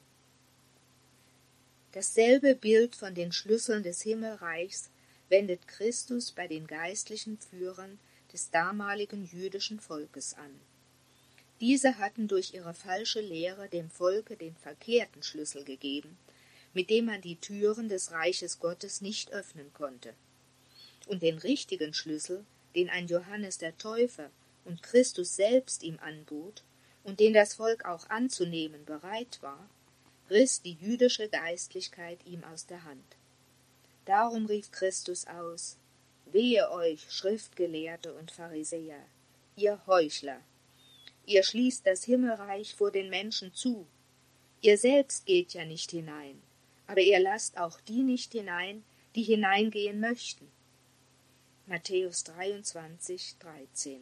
[SPEAKER 1] Dasselbe Bild von den Schlüsseln des Himmelreichs wendet Christus bei den geistlichen Führern des damaligen jüdischen Volkes an. Diese hatten durch ihre falsche Lehre dem Volke den verkehrten Schlüssel gegeben, mit dem man die Türen des Reiches Gottes nicht öffnen konnte. Und den richtigen Schlüssel, den ein Johannes der Täufer und Christus selbst ihm anbot und den das Volk auch anzunehmen bereit war, riss die jüdische Geistlichkeit ihm aus der Hand. Darum rief Christus aus: Wehe euch, Schriftgelehrte und Pharisäer, ihr Heuchler! Ihr schließt das Himmelreich vor den Menschen zu. Ihr selbst geht ja nicht hinein, aber ihr lasst auch die nicht hinein, die hineingehen möchten. Matthäus 23, 13.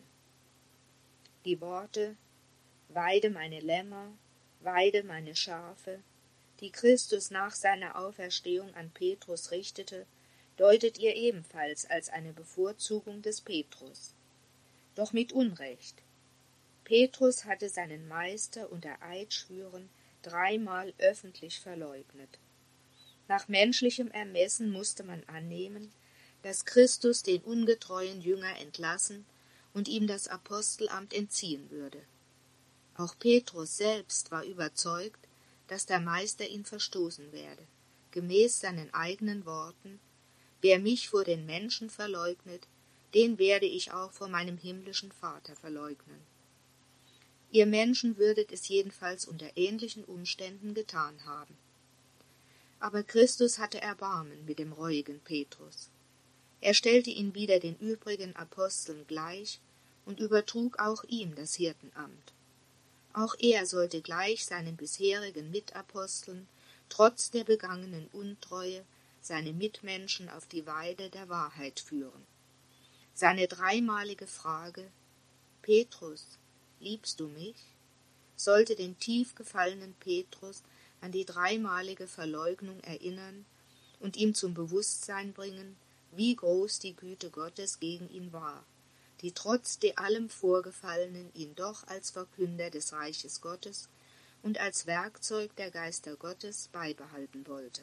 [SPEAKER 1] Die Worte »Weide meine Lämmer, weide meine Schafe«, die Christus nach seiner Auferstehung an Petrus richtete, deutet ihr ebenfalls als eine Bevorzugung des Petrus. Doch mit Unrecht. Petrus hatte seinen Meister unter Eidschwüren 3-mal öffentlich verleugnet. Nach menschlichem Ermessen musste man annehmen, dass Christus den ungetreuen Jünger entlassen und ihm das Apostelamt entziehen würde. Auch Petrus selbst war überzeugt, dass der Meister ihn verstoßen werde, gemäß seinen eigenen Worten: Wer mich vor den Menschen verleugnet, den werde ich auch vor meinem himmlischen Vater verleugnen. Ihr Menschen würdet es jedenfalls unter ähnlichen Umständen getan haben. Aber Christus hatte Erbarmen mit dem reuigen Petrus. Er stellte ihn wieder den übrigen Aposteln gleich und übertrug auch ihm das Hirtenamt. Auch er sollte gleich seinen bisherigen Mitaposteln trotz der begangenen Untreue seine Mitmenschen auf die Weide der Wahrheit führen. Seine 3-malige Frage »Petrus, liebst du mich?« sollte den tief gefallenen Petrus an die 3-malige Verleugnung erinnern und ihm zum Bewusstsein bringen, wie groß die Güte Gottes gegen ihn war, die trotz de allem Vorgefallenen ihn doch als Verkünder des Reiches Gottes und als Werkzeug der Geister Gottes beibehalten wollte.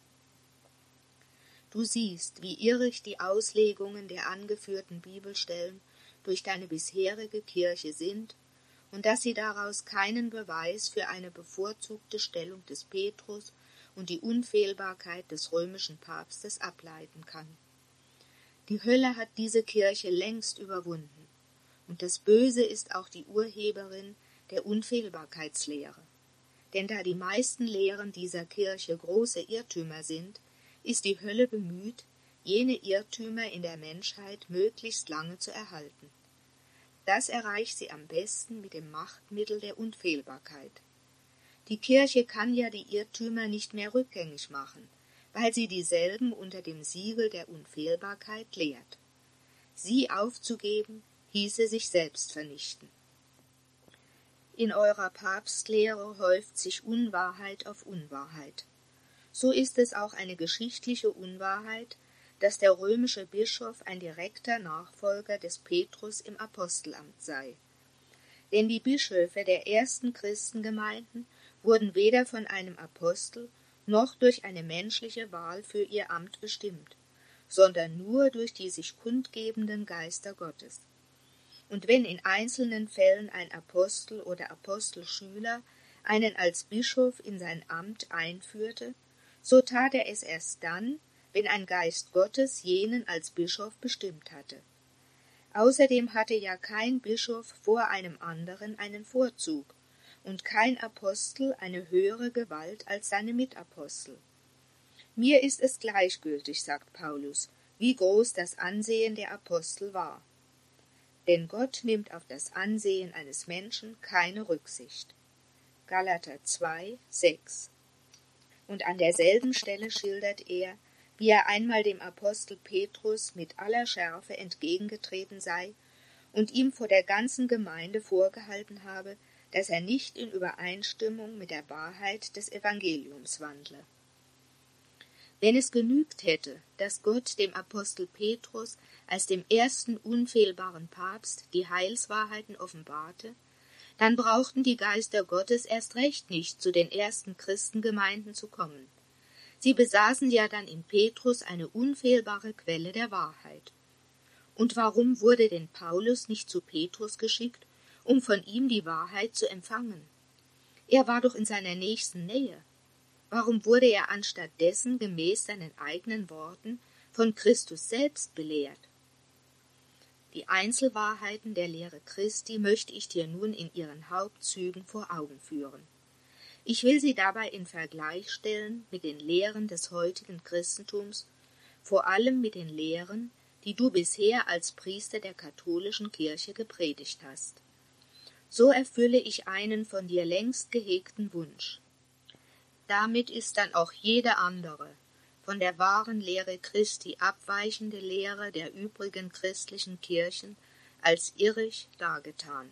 [SPEAKER 1] Du siehst, wie irrig die Auslegungen der angeführten Bibelstellen durch deine bisherige Kirche sind und dass sie daraus keinen Beweis für eine bevorzugte Stellung des Petrus und die Unfehlbarkeit des römischen Papstes ableiten kann. Die Hölle hat diese Kirche längst überwunden, und das Böse ist auch die Urheberin der Unfehlbarkeitslehre. Denn da die meisten Lehren dieser Kirche große Irrtümer sind, ist die Hölle bemüht, jene Irrtümer in der Menschheit möglichst lange zu erhalten. Das erreicht sie am besten mit dem Machtmittel der Unfehlbarkeit. Die Kirche kann ja die Irrtümer nicht mehr rückgängig machen, weil sie dieselben unter dem Siegel der Unfehlbarkeit lehrt. Sie aufzugeben, hieße sich selbst vernichten. In eurer Papstlehre häuft sich Unwahrheit auf Unwahrheit. So ist es auch eine geschichtliche Unwahrheit, dass der römische Bischof ein direkter Nachfolger des Petrus im Apostelamt sei. Denn die Bischöfe der ersten Christengemeinden wurden weder von einem Apostel noch durch eine menschliche Wahl für ihr Amt bestimmt, sondern nur durch die sich kundgebenden Geister Gottes. Und wenn in einzelnen Fällen ein Apostel oder Apostelschüler einen als Bischof in sein Amt einführte, so tat er es erst dann, wenn ein Geist Gottes jenen als Bischof bestimmt hatte. Außerdem hatte ja kein Bischof vor einem anderen einen Vorzug und kein Apostel eine höhere Gewalt als seine Mitapostel. Mir ist es gleichgültig, sagt Paulus, wie groß das Ansehen der Apostel war. Denn Gott nimmt auf das Ansehen eines Menschen keine Rücksicht. Galater 2, 6. Und an derselben Stelle schildert er, wie er einmal dem Apostel Petrus mit aller Schärfe entgegengetreten sei und ihm vor der ganzen Gemeinde vorgehalten habe, dass er nicht in Übereinstimmung mit der Wahrheit des Evangeliums wandle. Wenn es genügt hätte, dass Gott dem Apostel Petrus als dem ersten unfehlbaren Papst die Heilswahrheiten offenbarte, dann brauchten die Geister Gottes erst recht nicht zu den ersten Christengemeinden zu kommen. Sie besaßen ja dann in Petrus eine unfehlbare Quelle der Wahrheit. Und warum wurde denn Paulus nicht zu Petrus geschickt, um von ihm die Wahrheit zu empfangen? Er war doch in seiner nächsten Nähe. Warum wurde er anstatt dessen gemäß seinen eigenen Worten von Christus selbst belehrt? Die Einzelwahrheiten der Lehre Christi möchte ich dir nun in ihren Hauptzügen vor Augen führen. Ich will sie dabei in Vergleich stellen mit den Lehren des heutigen Christentums, vor allem mit den Lehren, die du bisher als Priester der katholischen Kirche gepredigt hast. So erfülle ich einen von dir längst gehegten Wunsch. Damit ist dann auch jede andere, von der wahren Lehre Christi abweichende Lehre der übrigen christlichen Kirchen als irrig dargetan.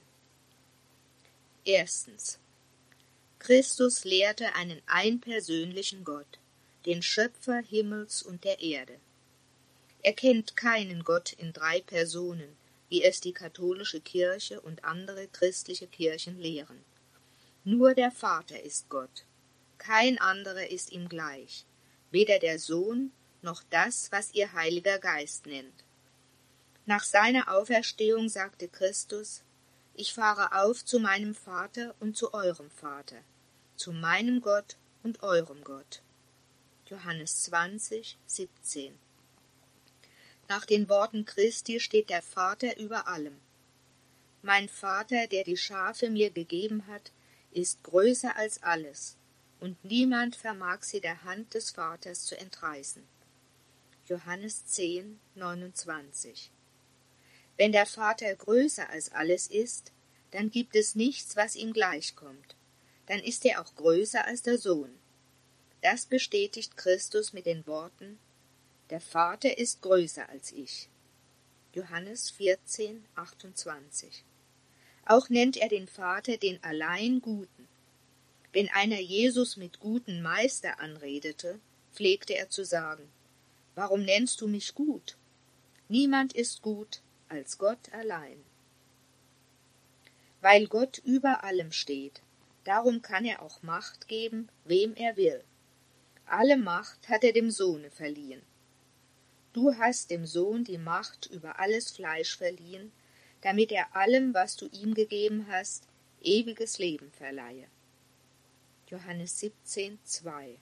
[SPEAKER 1] Erstens. Christus lehrte einen einpersönlichen Gott, den Schöpfer Himmels und der Erde. Er kennt keinen Gott in 3 Personen, wie es die katholische Kirche und andere christliche Kirchen lehren. Nur der Vater ist Gott. Kein anderer ist ihm gleich, weder der Sohn noch das, was ihr Heiliger Geist nennt. Nach seiner Auferstehung sagte Christus: Ich fahre auf zu meinem Vater und zu eurem Vater, zu meinem Gott und eurem Gott. Johannes 20, 17. Nach den Worten Christi steht der Vater über allem. Mein Vater, der die Schafe mir gegeben hat, ist größer als alles, und niemand vermag sie der Hand des Vaters zu entreißen. Johannes 10, 29. Wenn der Vater größer als alles ist, dann gibt es nichts, was ihm gleichkommt. Dann ist er auch größer als der Sohn. Das bestätigt Christus mit den Worten: Der Vater ist größer als ich. Johannes 14, 28. Auch nennt er den Vater den allein Guten. Wenn einer Jesus mit guten Meister anredete, pflegte er zu sagen: Warum nennst du mich gut? Niemand ist gut als Gott allein. Weil Gott über allem steht, darum kann er auch Macht geben, wem er will. Alle Macht hat er dem Sohne verliehen. Du hast dem Sohn die Macht über alles Fleisch verliehen, damit er allem, was du ihm gegeben hast, ewiges Leben verleihe. Johannes 17, 2.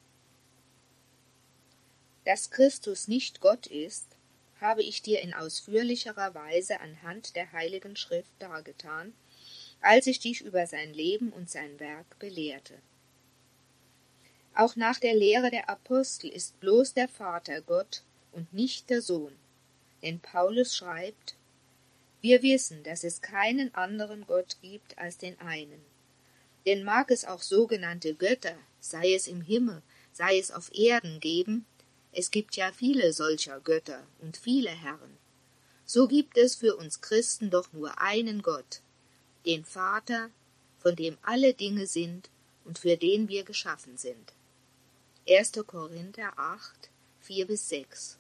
[SPEAKER 1] Dass Christus nicht Gott ist, habe ich dir in ausführlicherer Weise anhand der Heiligen Schrift dargetan, als ich dich über sein Leben und sein Werk belehrte. Auch nach der Lehre der Apostel ist bloß der Vater Gott und nicht der Sohn, denn Paulus schreibt: Wir wissen, dass es keinen anderen Gott gibt als den einen. Denn mag es auch sogenannte Götter, sei es im Himmel, sei es auf Erden, geben, es gibt ja viele solcher Götter und viele Herren. So gibt es für uns Christen doch nur einen Gott, den Vater, von dem alle Dinge sind und für den wir geschaffen sind. 1. Korinther 8, 4-6.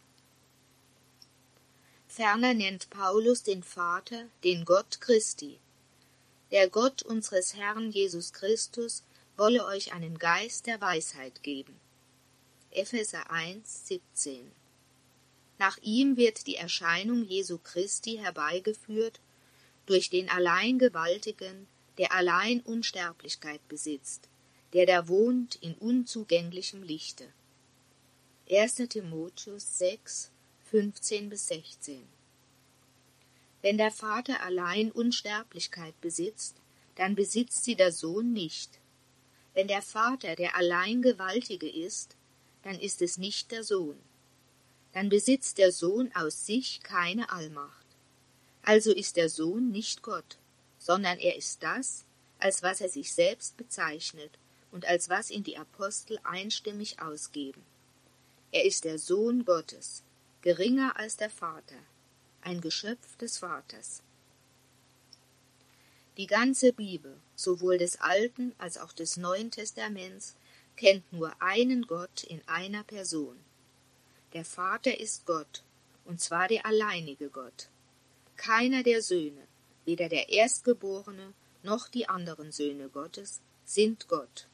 [SPEAKER 1] Ferner nennt Paulus den Vater, den Gott Christi. Der Gott unseres Herrn Jesus Christus wolle euch einen Geist der Weisheit geben. Epheser 1, 17. Nach ihm wird die Erscheinung Jesu Christi herbeigeführt, durch den allein Gewaltigen, der allein Unsterblichkeit besitzt, der da wohnt in unzugänglichem Lichte. 1. Timotheus 6, 15-16. Wenn der Vater allein Unsterblichkeit besitzt, dann besitzt sie der Sohn nicht. Wenn der Vater der allein Gewaltige ist, dann ist es nicht der Sohn. Dann besitzt der Sohn aus sich keine Allmacht. Also ist der Sohn nicht Gott, sondern er ist das, als was er sich selbst bezeichnet und als was ihn die Apostel einstimmig ausgeben. Er ist der Sohn Gottes, geringer als der Vater, ein Geschöpf des Vaters. Die ganze Bibel, sowohl des Alten als auch des Neuen Testaments, kennt nur einen Gott in einer Person. Der Vater ist Gott, und zwar der alleinige Gott. Keiner der Söhne, weder der Erstgeborene noch die anderen Söhne Gottes, sind Gott.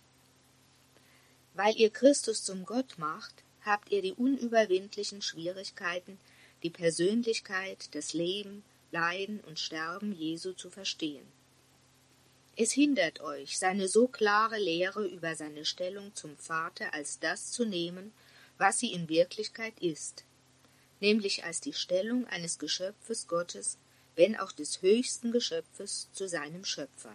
[SPEAKER 1] Weil ihr Christus zum Gott macht, habt ihr die unüberwindlichen Schwierigkeiten, die Persönlichkeit, das Leben, Leiden und Sterben Jesu zu verstehen. Es hindert euch, seine so klare Lehre über seine Stellung zum Vater als das zu nehmen, was sie in Wirklichkeit ist, nämlich als die Stellung eines Geschöpfes Gottes, wenn auch des höchsten Geschöpfes, zu seinem Schöpfer.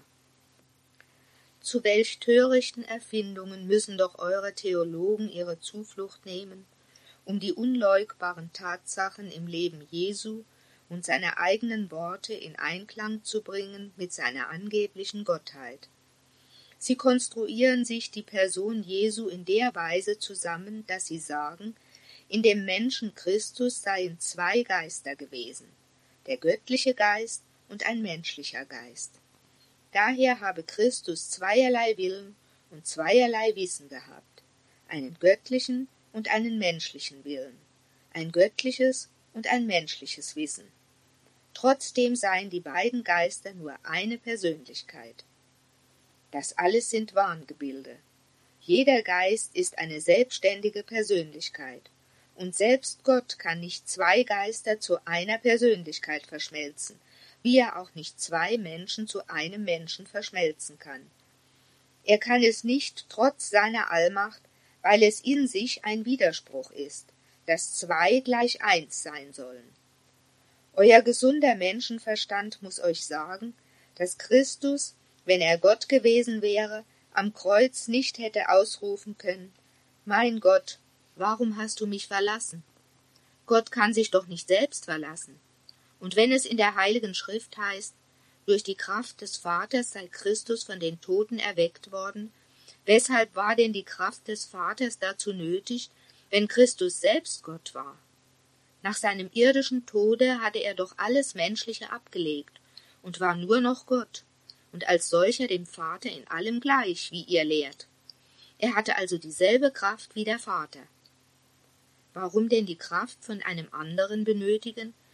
[SPEAKER 1] Zu welch törichten Erfindungen müssen doch eure Theologen ihre Zuflucht nehmen, um die unleugbaren Tatsachen im Leben Jesu und seine eigenen Worte in Einklang zu bringen mit seiner angeblichen Gottheit. Sie konstruieren sich die Person Jesu in der Weise zusammen, dass sie sagen, in dem Menschen Christus seien zwei Geister gewesen, der göttliche Geist und ein menschlicher Geist. Daher habe Christus zweierlei Willen und zweierlei Wissen gehabt, einen göttlichen und einen menschlichen Willen, ein göttliches und ein menschliches Wissen. Trotzdem seien die beiden Geister nur eine Persönlichkeit. Das alles sind Wahngebilde. Jeder Geist ist eine selbstständige Persönlichkeit, und selbst Gott kann nicht zwei Geister zu einer Persönlichkeit verschmelzen, wie er auch nicht zwei Menschen zu einem Menschen verschmelzen kann. Er kann es nicht trotz seiner Allmacht, weil es in sich ein Widerspruch ist, dass zwei gleich eins sein sollen. Euer gesunder Menschenverstand muß euch sagen, dass Christus, wenn er Gott gewesen wäre, am Kreuz nicht hätte ausrufen können: Mein Gott, warum hast du mich verlassen? Gott kann sich doch nicht selbst verlassen. Und wenn es in der Heiligen Schrift heißt, durch die Kraft des Vaters sei Christus von den Toten erweckt worden, weshalb war denn die Kraft des Vaters dazu nötig, wenn Christus selbst Gott war? Nach seinem irdischen Tode hatte er doch alles Menschliche abgelegt und war nur noch Gott und als solcher dem Vater in allem gleich, wie ihr lehrt. Er hatte also dieselbe Kraft wie der Vater. Warum denn die Kraft von einem anderen benötigen,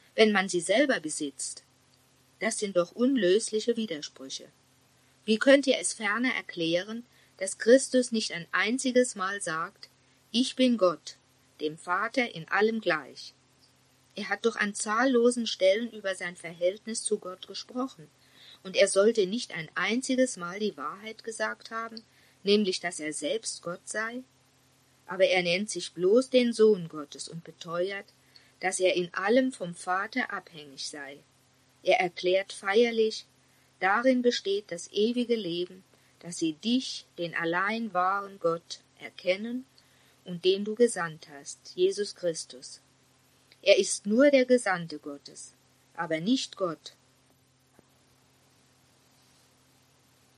[SPEAKER 1] wenn man sie selber besitzt? Das sind doch unlösliche Widersprüche. Wie könnt ihr es ferner erklären, dass Christus nicht ein einziges Mal sagt, ich bin Gott, dem Vater in allem gleich? Er hat doch an zahllosen Stellen über sein Verhältnis zu Gott gesprochen, und er sollte nicht ein einziges Mal die Wahrheit gesagt haben, nämlich, dass er selbst Gott sei? Aber er nennt sich bloß den Sohn Gottes und beteuert, dass er in allem vom Vater abhängig sei. Er erklärt feierlich, darin besteht das ewige Leben, dass sie dich, den allein wahren Gott, erkennen und den du gesandt hast, Jesus Christus. Er ist nur der Gesandte Gottes, aber nicht Gott,